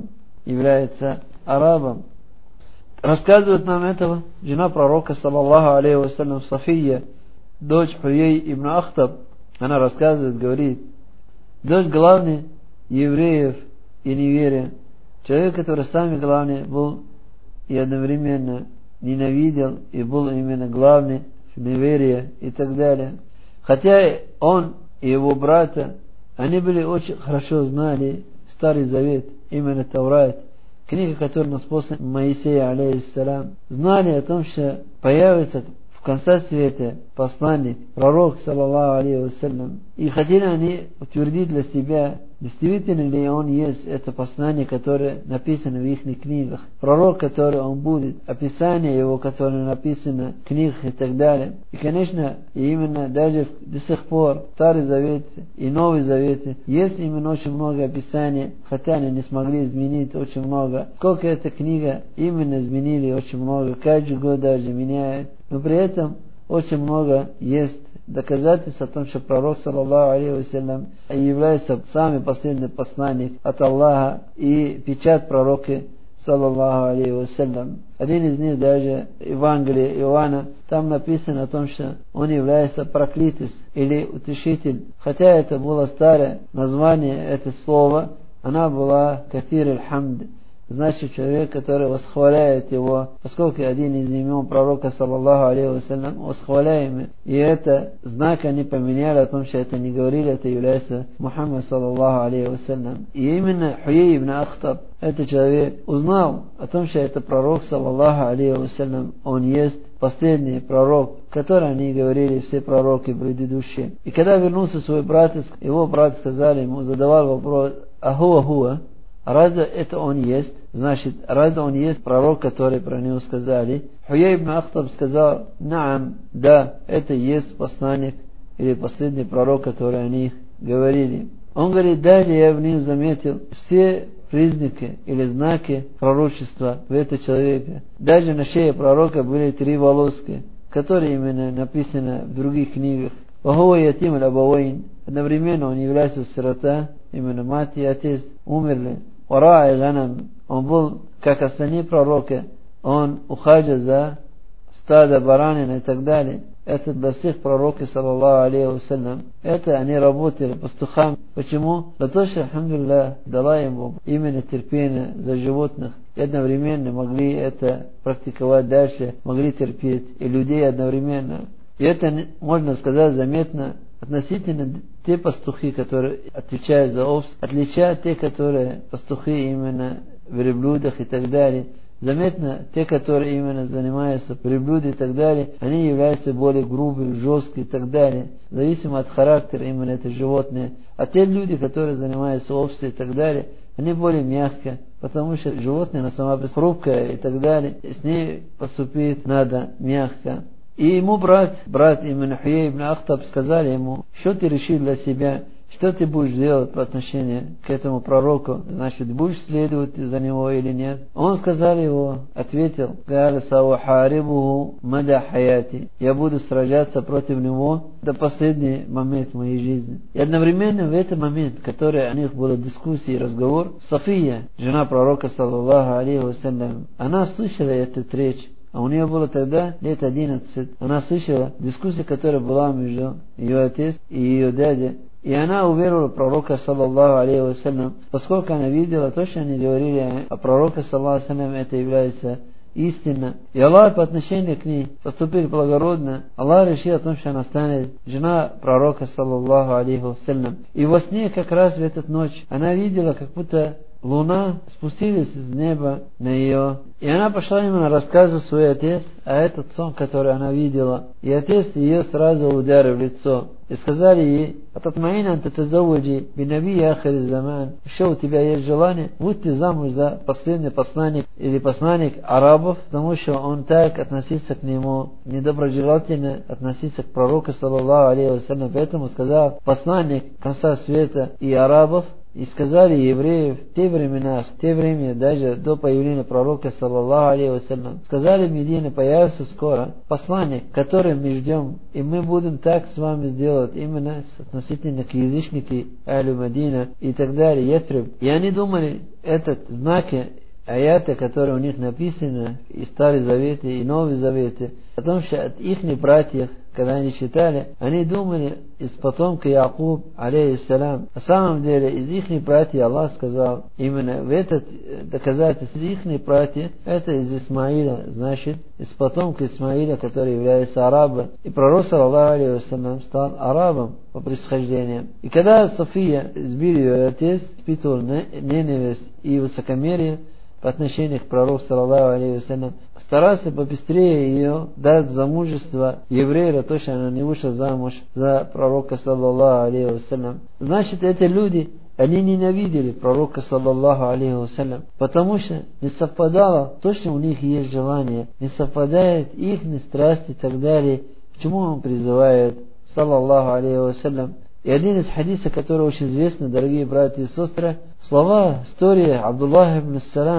арабом. Рассказывает нам этого жена пророка саллаллаху алейхи ва саллям София, дочь Хуей ибн Ахтаб. Она рассказывает, говорит: дочь главный евреев и неверия, человек, который самый главный был и одновременно ненавидел и был именно главный в неверии и так далее. Хотя он и его брата, они были очень хорошо знали Старый Завет, именно Таврат, книга, которая нас послана Моисея алейхиссалям, знали о том, что появится в конце света посланник, пророк саллаллаху алейхи ва саллям. И хотели они утвердить для себя, действительно ли он есть это послание, которое написано в их книгах, пророк, который он будет, описание его, которое написано в книгах и так далее. И, конечно, именно даже до сих пор в Старый Завет и Новый Завет есть именно очень много описаний, хотя они не смогли изменить очень много. Сколько эта книга именно изменили очень много, каждый год даже меняет. Но при этом очень много есть доказательств о том, что пророк саллаллаху алейхи ва саллям является самый последний посланник от Аллаха и печать пророка саллаллаху алейхи ва саллям. Один из них даже Евангелие Иоанна, там написано о том, что он является проклятый или утешитель. Хотя это было старое название, это слово, она была кафир аль-хамд. Значит, человек, который восхваляет его, поскольку один из имен пророка саллаллаху алейхи ва саллям восхваляемый, и это знак они поменяли о том, что это не говорили, это является Мухаммад саллаллаху алейхи ва саллям. И именно Хуей ибн Ахтаб, этот человек, узнал о том, что это пророк саллаллаху алейхи ва саллям, он есть последний пророк, который они говорили все пророки предыдущие. И когда вернулся свой брат, его брат сказали ему, задавал вопрос: ахуа, разве это он есть? Значит, разве он есть пророк, который про него сказали? Хуей ибн Ахтаб сказал: наам, да, это есть посланник или последний пророк, который они говорили. Он говорит: даже я в нем заметил все признаки или знаки пророчества в этом человеке. Даже на шее пророка были 3 волоски, которые именно написаны в других книгах. Вахуа ятим аль-абавайн, одновременно он является сирота, именно мать и отец умерли. Варай ганам, он был как остальные пророки, он ухаживал за стадо баранин и так далее. Это для всех пророков саллаллаху алейхи ва саллям. Это они работали пастухами. Почему? Для того, что, алхамдулиллах, дала ему именно терпение за животных. И одновременно могли это практиковать дальше, могли терпеть и людей одновременно. И это, можно сказать, заметно относительно те пастухи, которые отвечают за овцы, отличают те, которые пастухи именно верблюдах и так далее. Заметно, те, которые именно занимаются приблудой и так далее, они являются более грубыми, жесткими и так далее. Зависимо от характера именно это животные. А те люди, которые занимаются овцей и так далее, они более мягкие, потому что животное, оно сама хрупкое и так далее. С ней поступить надо мягко. И ему брат именно Хуей ибн Ахтаб сказали ему, что ты решил для себя, что ты будешь делать по отношению к этому пророку, значит, будешь следовать за него или нет? Он сказал его, ответил, я буду сражаться против него до последнего момента моей жизни. И одновременно в этот момент, который у них была дискуссия и разговор, София, жена пророка, саллаллаху алейхи вассалям, она слышала эту речь. А у нее было тогда лет 11. Она слышала дискуссию, которая была между ее отец и ее дядя. И она уверовала в пророка, саллаллаху алейхи вассалям, поскольку она видела то, что они говорили о пророке, саллаллаху алейхи вассалям, это является истина. И Аллах по отношению к ней поступил благородно. Аллах решил о том, что она станет жена пророка, саллаллаху алейхи вассалям. И во сне как раз в эту ночь она видела, как будто луна спустилась из неба на ее. И она пошла именно рассказывать свой отец о этот сон, который она видела. И отец ее сразу ударил в лицо. И сказали ей, «Ататмаина антатазаваджи бинаби ахари заман». Что у тебя есть желание? Выйти замуж за последний посланник или посланник арабов, потому что он так относится к нему, недоброжелательно относится к пророку, саллаллаху алейхи вассалям. Поэтому сказал посланник конца света и арабов. И сказали евреев в те времена, в те время, даже до появления пророка, саллаллаху алейхи вассалям, сказали в Медине, появится скоро посланник, который мы ждем, и мы будем так с вами сделать, именно относительно к язычнике Алю Медина и так далее, Ятриб. И они думали, этот знаки, аяты, которые у них написаны, и Старый Завет, и Новый Завет, потому что от их братьев, когда они читали, они думали из потомка Якуб, алейхиссалям. На самом деле, из их братьев Аллах сказал, именно в этот доказательство их братьев, это из Исмаиля, значит, из потомка Исмаиля, который является арабом. И пророк, саллаллаху алейхи вассалям, стал арабом по происхождению. И когда София избил ее отец, испытывал ненависть и высокомерие по отношению к пророку, саллаллаху алейхи вассалям, старался побыстрее ее дать замужество еврея, то, что она не вышла замуж за пророка, саллаллаху алейхи вассалям. Значит, эти люди, они ненавидели пророка, саллаллаху алейхи вассалям, потому что не совпадало то, что у них есть желание, не совпадает их страсти и так далее, к чему он призывает, саллаллаху алейхи вассалям. И один из хадисов, который очень известный, дорогие братья и сестры, слова, история Абдуллах ибн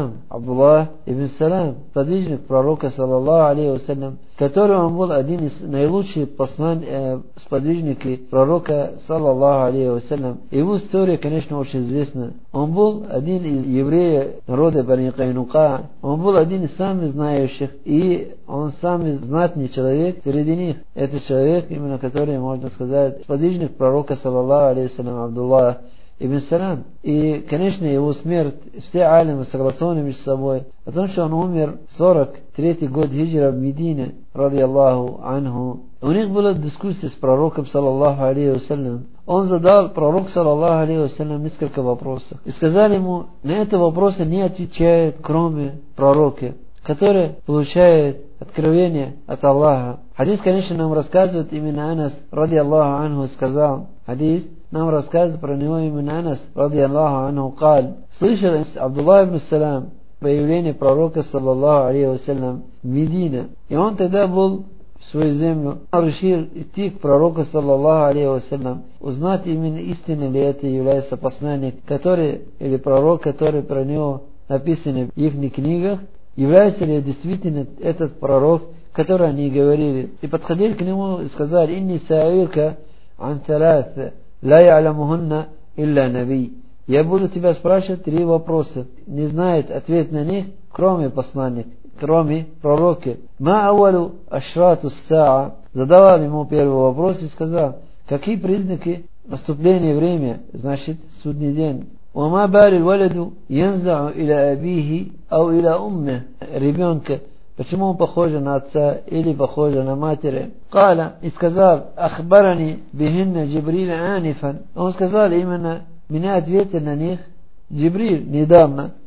Салам, подвижник пророка, саллаллаху алейхи вассалям, который он был один из наилучших сподвижников пророка, саллаллаху алейхи вассалям. Его история, конечно, очень известна. Он был один из евреев народа Бани Кайнука, он был один из самых знающих, и он самый знатный человек среди них. Это человек, именно который, можно сказать, сподвижник пророка, саллаллаху алейхи вассалям, Абдуллах ибн Салам. И, конечно, его смерть, все алимы согласованы между собой, потому что он умер в 43-й год хиджра в Медине, ради Аллаху анху. У них была дискуссия с пророком, саллаллаху алейхи вассалям. Он задал пророку, саллаллаху алейхи вассалям, несколько вопросов. И сказали ему, на эти вопросы не отвечает, кроме пророка, который получает откровение от Аллаха. Хадис, конечно, нам рассказывает именно Анас, ради Аллаху анху, сказал, хадис нам рассказывает про него именно Анас, ради Аллаху анху, каль. Слышал Абдуллах ибн Салам появление пророка, саллаллаху алейхи вассалям, в Медине. И он тогда был в свою землю. Он решил идти к пророку, саллаллаху алейхи вассалям, узнать именно истинно ли это является посланник, который, или пророк, который про него написан в их книгах, является ли действительно этот пророк, который они говорили. И подходили к нему и сказали, «Инни саилка ан талат, ла я'ламухунна илля наби». Я буду тебя спрашивать 3 вопроса. Не знает ответ на них, кроме посланника, кроме пророка. Ма авалу ашрату саа. Задавал ему первый вопрос и сказал, какие признаки наступления времени, значит, судный день. وما بال الولد ينزع إلى أبيه أو إلى أمه. Ребенка, почему он похож на отца или похож на матери? قال, и сказал, أخبرني بهن جبريل آنفا. Он сказал именно, меня ответил на них Джибриль недавно.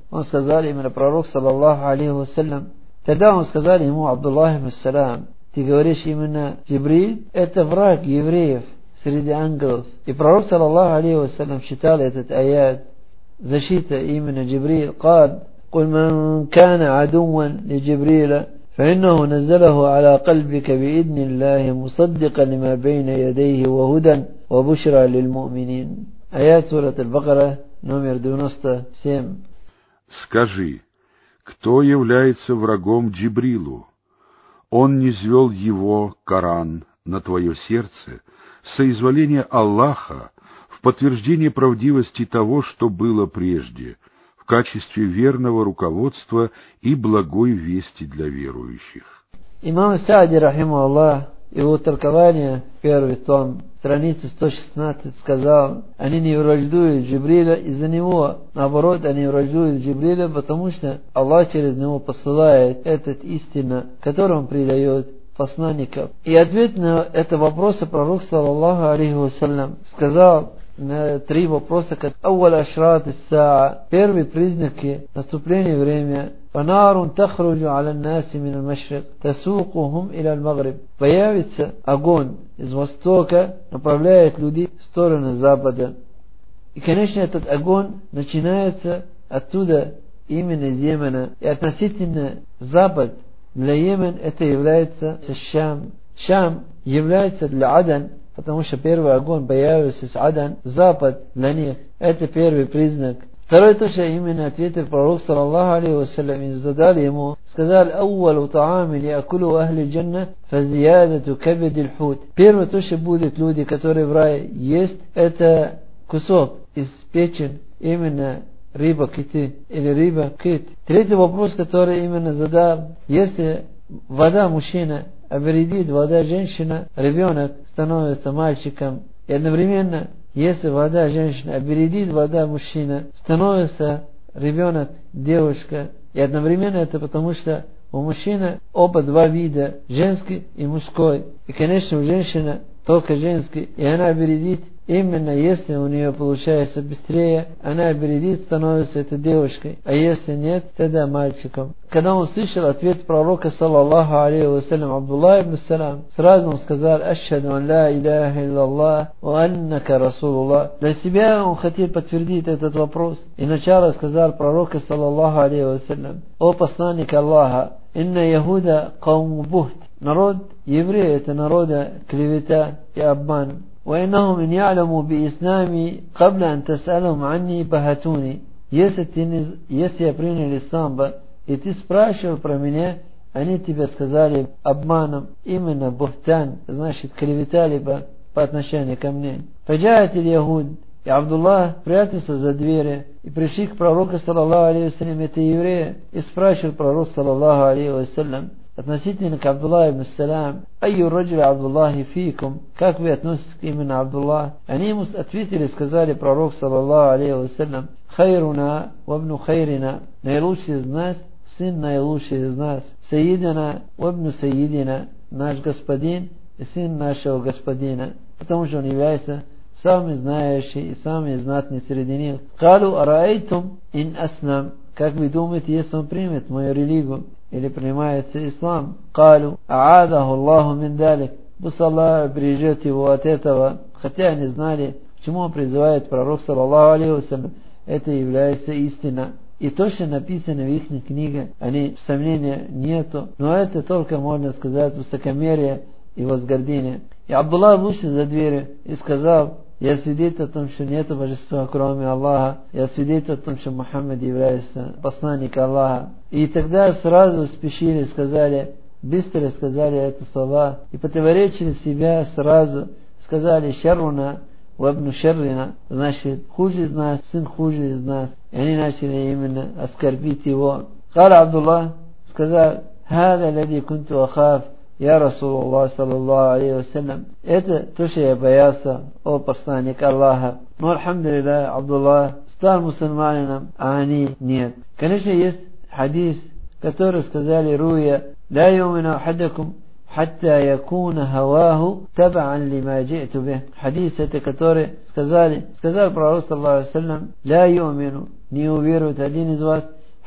Он сказал именно пророк, саллаллаху алейхи вассалям. Тогда он сказал ему, Абдуллах ибн Салам, ты говоришь именно Джибриль, это враг евреев среди ангелов. И пророк, саллаллаху алейхи вассалям, считал этот аят защита именно Джибриль. قال قل من كان عدوا لجبريل فإنه نزله على قلبك بإذن الله مصدقا لما بين يديه وهدى وبشرى للمؤمنين. Аят сурат Аль-Бакара, номер 97. Скажи, кто является врагом Джибрилу? Он низвел его, Коран, на твое сердце, соизволение Аллаха в подтверждение правдивости того, что было прежде, в качестве верного руководства и благой вести для верующих. Имам Саади, рахимахуллах, его толкование, первый том, страница 116, сказал, они не враждуют Джибриля из-за него, наоборот, они враждуют Джибриля, потому что Аллах через него посылает этот истина, которую он придает посланников. И ответ на это вопросы пророк, саллаллаху алейхи вассалям, сказал на 3 вопроса, как «Ауаль ашрат ис-саа», первые признаки наступления времени, «Фанарун тахруджу аля наси мин аль-машрик, тасуқухум иля аль-магриб», появится огонь из востока, направляет людей в сторону запада. И, конечно, этот огонь начинается оттуда, именно из Йемена. И относительно запад, для Йемена это является Шам. Шам является для Адан, потому что первый огонь появился с Адан, запад для них. Это первый признак. Второй то, что именно ответил пророк, саллаллаху алейхи вассалям, и задали ему, сказали, «Ауалу таами лиакулу ахли джанна, фазиядату кабидил худ». Первое то, что будет люди, которые в рае есть, это кусок из печень, именно рыба киты или рыба кит. Третий вопрос, который именно задал, если вода мужчина обредит, вода женщина, ребенок становится мальчиком, и одновременно, если вода женщина обередит, вода мужчина, становится ребенок девушка. И одновременно это потому, что у мужчины оба 2 вида, женский и мужской. И, конечно, у женщины только женский, и она обередит, именно если у нее получается быстрее, она обередит, становится этой девушкой, а если нет, тогда мальчиком. Когда он слышал ответ пророка, саллаллаху алейхи вассалям, Абдуллах ибн Салам, сразу он сказал, «Ашхаду ан ла иляха илляллах, ва аннака расулуллах». Для себя он хотел подтвердить этот вопрос. И начало сказал пророка, саллаллаху алейхи вассалям, «О посланник Аллаха, инна яхуда каум бухт». Народ евреи, это народа клевета и обман. وإنهم إن يعلموا بإسلامي قبل أن تسألهم عني بهتوني. Если я принял ислам, и ты спрашивал про меня, они тебе сказали обманом, именно бухтан, значит клеветали бы по отношению ко мне. Фаджаат иль-Яхуд, и Абдуллах прятался за двери, и пришли к пророку, саллаллаху алейхи вассалям, это евреи, и спрашивал пророк, саллаллаху алейхи вассалям, относительно к Абдуллах ибн Салам, «Айю раджули Абдуллахи фикум», как вы относитесь к имени Абдуллах? Они ему ответили, сказали пророк, саллаллаху алейхи вассалям, «Хайруна вабну хайрина», наилучший из нас, сын наилучший из нас, «Саидина вабну саидина», наш господин и сын нашего господина, потому что он является самый знающий и самый знатный среди них. «Калу араайтум ин аснам», как вы думаете, если он примет мою религию, или принимается ислам? Калу, аадаху Аллаху мин далик. Пусть Аллах бережет его от этого. Хотя они знали, к чему он призывает пророк, саллаллаху алейхи вассалям. Это является истина. И то, что написано в их книге, они сомнения нету. Но это только, можно сказать, высокомерие и возгордение. И Абдуллах вышел за дверь и сказал, я свидетель о том, что нет божества, кроме Аллаха. Я свидетель о том, что Мухаммад является посланником Аллаха. И тогда сразу спешили, сказали, быстро сказали эти слова. И противоречили себя сразу. Сказали, шарруна вабну шаррина. Значит, хуже из нас, сын хуже из нас. И они начали именно оскорбить его. Кала Абдуллах, сказал, хада лади кунту ахаф. Я Расулуллах, саллаллаху алейхи вассалям. Это то, что я боялся, о посланник Аллаха. Но, альхамдулиллах, Абдуллах стал мусульманином, а они нет. Конечно, есть хадис, который сказали руя, لا يؤمن أحدكم حتى يكون هواه تبعا لما جئت به. Хадис это, который сказал пророк, саллаллаху алейхи вассалям, لا يؤمن, не уверует один из вас,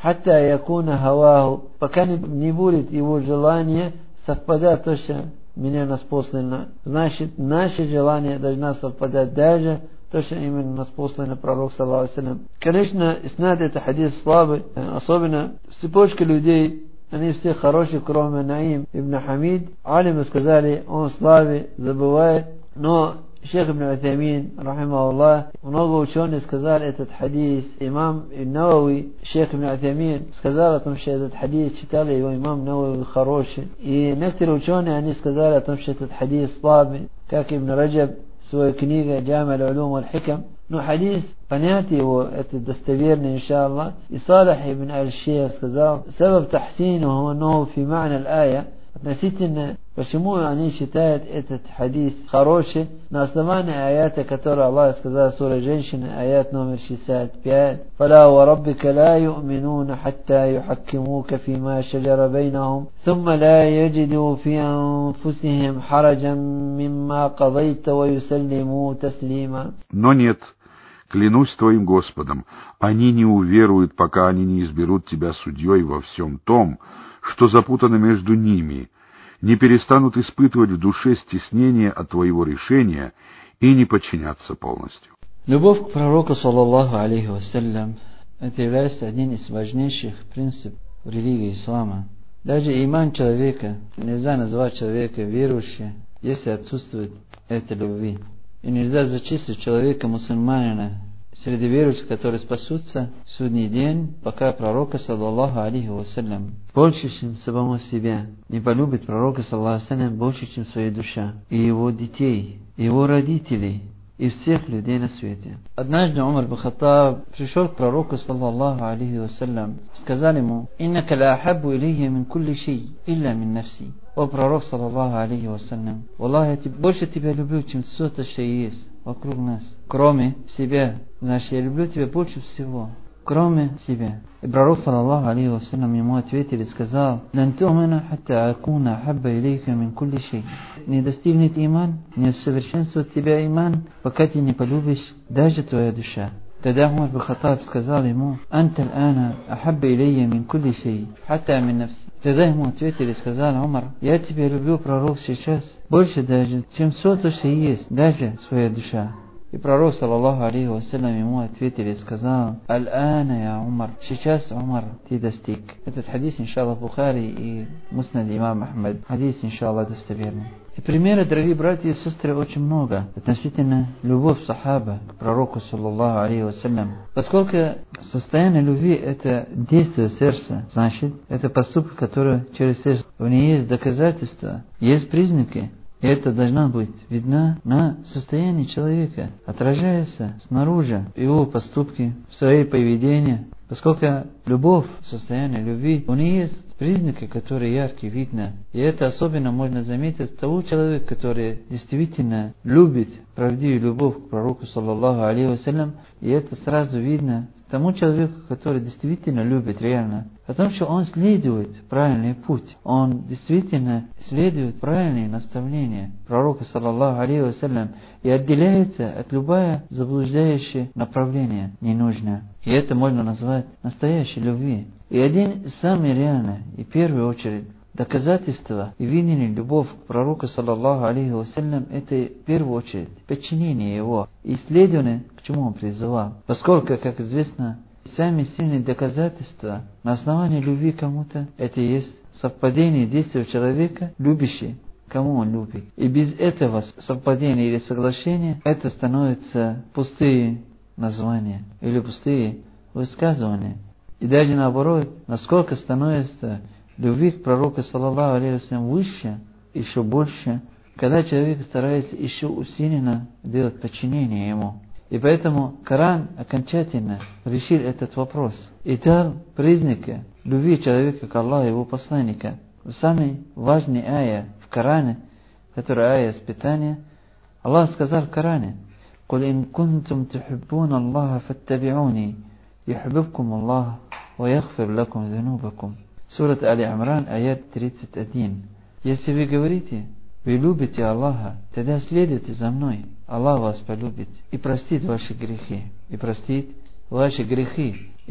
хатта якуна хаваху, пока не будет его желание совпадать то, что меня нас послано. Значит, наше желание должно совпадать даже то, что именно нас послано пророк, саллаллаху алейхи ва саллям. Конечно, иснад это хадис слабый, особенно цепочка людей, они все хорошие, кроме Наим ибн Хамид. Алимы сказали, он слабый, забывает, но шейх ибн Утаймин, рахимахуллах, много ученых сказали этот хадис. Имам Навави, шейх ибн Утаймин, сказал о том, что этот хадис читали его имам Навави хороший. И некоторые ученые, они сказали о том, что этот хадис слабый, как Ибн Раджаб в своей книге Джами аль-Улум валь-Хикам. Но хадис, понятие его, это достоверный, иншаллах. И Салих ибн аль-Шейх сказал, «Сабаб тахсину аннаху фи ма'на аль-ая». Относительно, почему они считают этот хадис хороший, на основании аята, который Аллах сказал в суре «Женщины», аят номер 65. «Фала ва раббика ла ю'минуна хатта юхаккимука фима шаджара бейнахум, thumma ла яджиду фи анфусихим хараджан мимма кадайта ва юсаллиму таслима». Но нет, клянусь твоим Господом, они не уверуют, пока они не изберут тебя судьей во всем том, что запутано между ними, не перестанут испытывать в душе стеснение от твоего решения и не подчиняться полностью. Любовь к пророку, саллаллаху алейхи вассалям, это является одним из важнейших принципов в религии ислама. Даже иман человека, нельзя назвать человека верующим, если отсутствует эта любви. И нельзя зачислить человека мусульманина среди верующих, которые спасутся в судный день, пока пророка, саллаллаху алейхи вассалям, больше, чем самого себя, не полюбит пророка, саллаллаху алейхи вассалям, больше, чем свою душу, и его детей, и его родителей, и всех людей на свете. Однажды Умар ибн Хаттаб пришел к пророку, саллаллаху алейхи вассалям, сказал ему: «Иннака ла ахаббу илейя мин кулли шей, илля мин нафси». О пророк, саллаллаху алейхи вассалям, Аллах, я больше тебя люблю, чем все то, что есть вокруг нас, кроме себя. Значит, я люблю тебя больше всего, кроме себя. И пророк, саллаллаху алейхи вассалям, ему ответил и сказал: «Лан ту'мина хатта акуна хабба илейка мин кулли шей». Не достигнет иман, не усовершенствует тебя иман, пока ты не полюбишь даже твоя душа. Тогда Умар ибн Хаттаб сказал ему: «Анта ал'ана ахабба илейя мин кулли шей, хатта мин нафси». Тогда ему ответили и сказал: «Умар, я тебя люблю, пророк, сейчас больше даже, чем все то, что есть, даже своя душа». И пророк, саллаллаху алейхи вассалям, ему ответил и сказал: «Аль-ана, я Умар, сейчас, Умар, ты достиг». Этот хадис, иншаллах, Бухари и Муснад имам Ахмад. Хадис, иншаллах, достоверный. И примеры, дорогие братья и сестры, очень много относительно любовь сахаба к пророку, саллаллаху алейхи вассалям. Поскольку состояние любви — это действие сердца, значит, это поступок, который через сердце. В ней есть доказательства, есть признаки, и это должно быть видно на состоянии человека, отражается снаружи в его поступки, в своей поведении. Поскольку любовь, состояние любви, у нее есть признаки, которые ярко видно. И это особенно можно заметить того человека, который действительно любит правдивую любовь к пророку, саллаллаху алейхи вассалям. И это сразу видно тому человеку, который действительно любит реально. Потому что он следует правильный путь. Он действительно следует правильные наставления пророка, саллаллаху алейхи вассалям, и отделяется от любое заблуждающее направление ненужное. И это можно назвать настоящей любви. И один из самых реальных, и в первую очередь, доказательства и видение любовь к пророку, саллаллаху алейхи вассалям, это в первую очередь подчинение его и исследование, к чему он призывал. Поскольку, как известно, самые сильные доказательства на основании любви к кому-то, это и есть совпадение действия человека, любящий, кому он любит. И без этого совпадения или соглашения, это становится пустые названия или пустые высказывания. И даже наоборот, насколько становится любви к пророку, саллаллаху алейхи вассалям, выше, еще больше, когда человек старается еще усиленно делать подчинение ему. И поэтому Коран окончательно решил этот вопрос и дал признаки любви человека к Аллаху и его посланника. Самый важный ая в Коране, которая ая испытания, Аллах сказал в Коране: «Куль ин кунтум тухиббуна Аллаха фаттаби'уни, юхиббукум Аллах, ва яхфир лакум зунубакум». Сурат Али-Имран, аят 31. Если вы говорите, вы любите Аллаха, тогда следуйте за мной. Аллах вас полюбит и простит ваши грехи. И простит ваши грехи.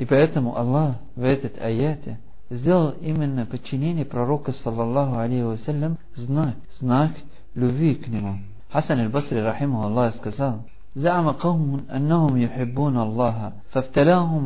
И поэтому Аллах в этот аяте сделал именно подчинение пророка, саллаллаху алейхи вассалям, знак любви к нему. Хасан аль-Басри, рахимаху Аллах, сказал: زعم قوم أنهم يحبون الله فابتلاهم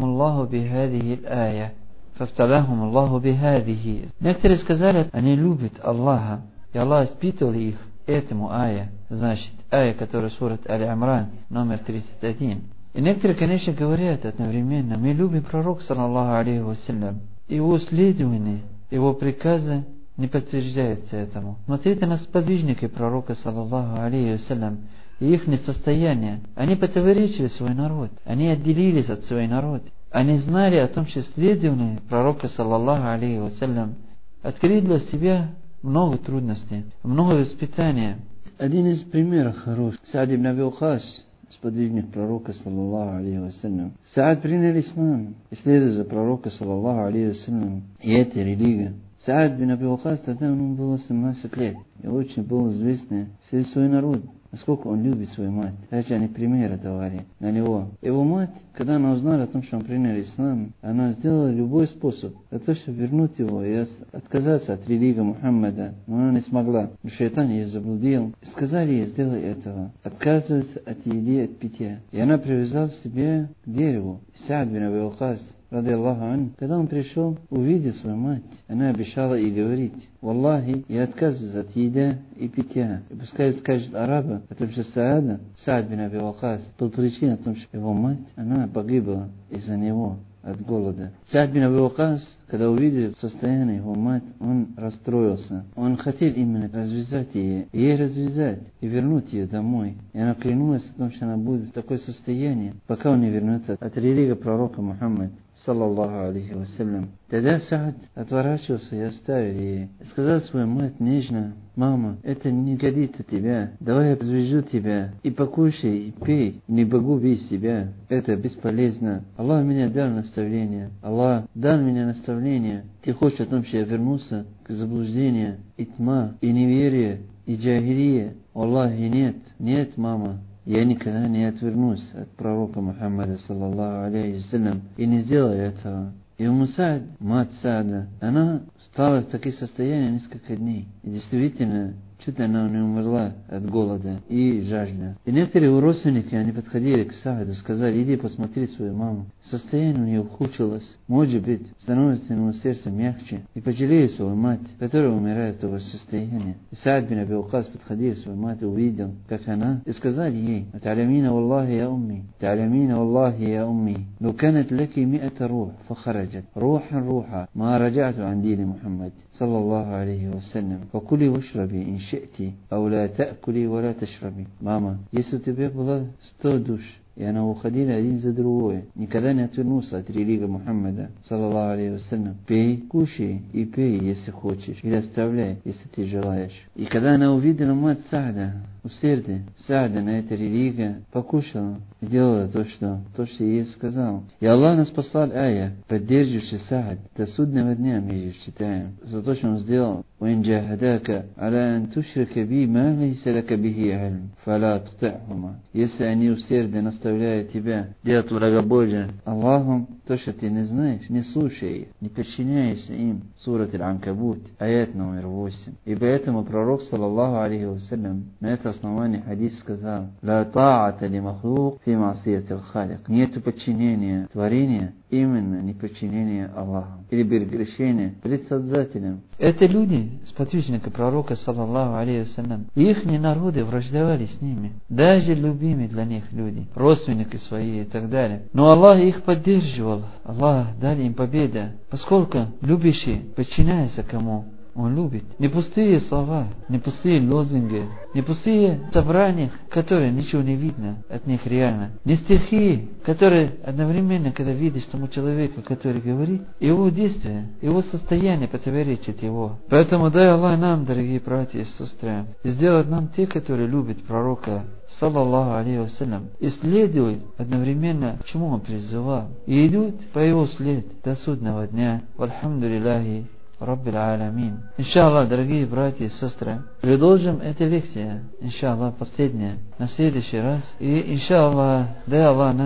الله بهذه. Некоторые сказали, они любят Аллаха, и Аллах испытывал их этому ая. Значит, ая, которая сурат Аль-Имран, номер 31. И некоторые, конечно, говорят одновременно: мы любим пророка, саллаллаху алейхи вассалям. Его следование, его приказы не подтверждаются этому. Смотрите на сподвижники пророка, саллаллаху алейхи вассалям, и их состояние. Они противоречили свой народ. Они отделились от своего народа. Они знали о том, что следование пророка, саллаллаху алейхи вассалям, открыли для себя много трудностей, много испытаний. Один из примеров хороший. Саад ибн Аби Ваккас, сподвижник пророка, саллаллаху алейхи вассалям. Саад принял ислам, и следуя за пророка, саллаллаху алейхи вассалям, и этой религии. Саад ибн Аби Ваккас, тогда ему было 17 лет, и очень был известный среди своего народа, насколько он любит свою мать. Даже они примеры давали на него. Его мать, когда она узнала о том, что он принял ислам, она сделала любой способ для того, чтобы вернуть его и отказаться от религии Мухаммада. Но она не смогла. Шайтан ее заблудил. И сказали ей: сделай этого. Отказываться от еды, от питья. И она привязала себя к дереву. Саад бин Аби Ваккас, ради Аллаху ан, когда он пришел, увидел свою мать, она обещала ей говорить: «Валлахи, я отказываюсь от еды и питья». И пускай скажет араба, потому что Саад бин Аби Ваккас был причиной в том, что его мать, она погибла из-за него от голода. Саад бин Аби Ваккас, когда увидел состояние его мать, он расстроился. Он хотел именно развязать ее, ей развязать и вернуть ее домой. И она клялась о том, что она будет в такое состояние, пока он не вернется от религии пророка Мухаммада, саллаллаху алейхи вассалям. Тогда Саад отворачивался и оставил ей. И сказал своей мать нежно: «Мама, это не годится тебя. Давай я развяжу тебя. И покушай, и пей. Не могу без тебя. Это бесполезно. Аллах меня дал наставление. Аллах дал мне наставление. Ты хочешь о том, что я вернулся к заблуждению, и тьма, и неверие, и джахилия? Аллахи нет. Нет, мама. Я никогда не отвернусь от пророка Мухаммада, саллаллаху алейхи вассалям, и не сделаю этого». И Саад, мать Саада, она стала в таких состояниях несколько дней. И действительно, чуть она не умерла от голода и жажды. И некоторые родственники, они подходили к Сааду, сказали: «Иди посмотри свою маму. Состояние у нее ухудшилось. Может быть, становится ему сердце мягче. И пожалей свою мать, которая умирает в таком состоянии». И Саад бин Аби Ваккас подходил к своей матери, увидел, как она, и сказали ей: «Та'лямина валлахи я умми, та'лямина валлахи я умми, ло канат лаки 100 рух, фахараджат, рухан, ма раджату ан дини Мухаммад, саллаллаху алейхи вассалям, факули вашраби ин ши'ти, ау ла та'кули ва ла ташраби». Мама, если у тебя было 100 душ, и она уходила один за другой, никогда не отвернулся от религии Мухаммада, саллаллаху алейхи вассалям. Пей, кушай и пей, если хочешь, или оставляй, если ты желаешь. И когда она увидела мать Саада, усердие Саада на этой религии, покушала и делала то, что ей сказал. И Аллах нас послал ая, поддерживающий Саад до судного дня, мы ее читаем, за то, что он сделал. وإن جاهداك على أن تشرك بي ما ليس لك به علم فلا تطعهما. Если они усердно наставляют тебя делать врагобожие Аллахом, то, что ты не знаешь, не слушай их, не подчиняйся им. Сурат Аль-Анкабут, аят номер 8. И поэтому пророк, саллаллаху алейхи вассалям, на это основание хадис сказал: «Ла та'ата ли махлук фи ма'сияти аль-халик». Нету подчинения творения, именно неподчинение Аллаху, или прегрешение перед Создателем. Это люди, сподвижники пророка, саллаллаху алейхи вассалям. Ихние народы враждовали с ними, даже любимые для них люди, родственники свои и так далее. Но Аллах их поддерживал, Аллах дал им победу, поскольку любящий подчиняется кому Он любит. Не пустые слова, не пустые лозунги, не пустые собрания, которые ничего не видно от них реально. Не стихи, которые одновременно, когда видишь тому человеку, который говорит, его действия, его состояние противоречит его. Поэтому дай Аллах нам, дорогие братья и сестры, сделать нам те, которые любят пророка, саллаллаху алейхи вассалям, и следуют одновременно, к чему он призывал, и идут по его след до судного дня. Вальхамдулиллахи Раббил Аламин. Иншаллах, дорогие братья и сестры, продолжим эту лекцию, иншаллах, последняя, на следующий раз. И иншаллах, дай Аллах нам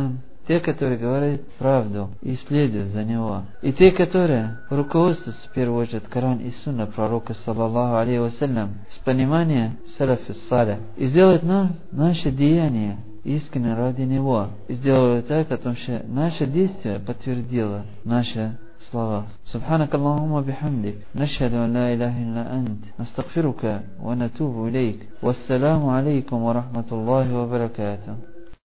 те, которые говорят правду и следуют за него, и те, которые руководствуются в первую очередь Коран и Сунна пророка саллаллаху алейхи вассалям с понимания салаф салих, и сделать нам наши деяния искренне ради него, и сделали так, о том, что наше действие подтвердило наши слова. Субханак Аллахумма бихамдик, нашхаду ан ла илаха илля ант, настагфирука ва натубу илейк. Вассаламу алейкум ва рахматуллахи ва баракатух.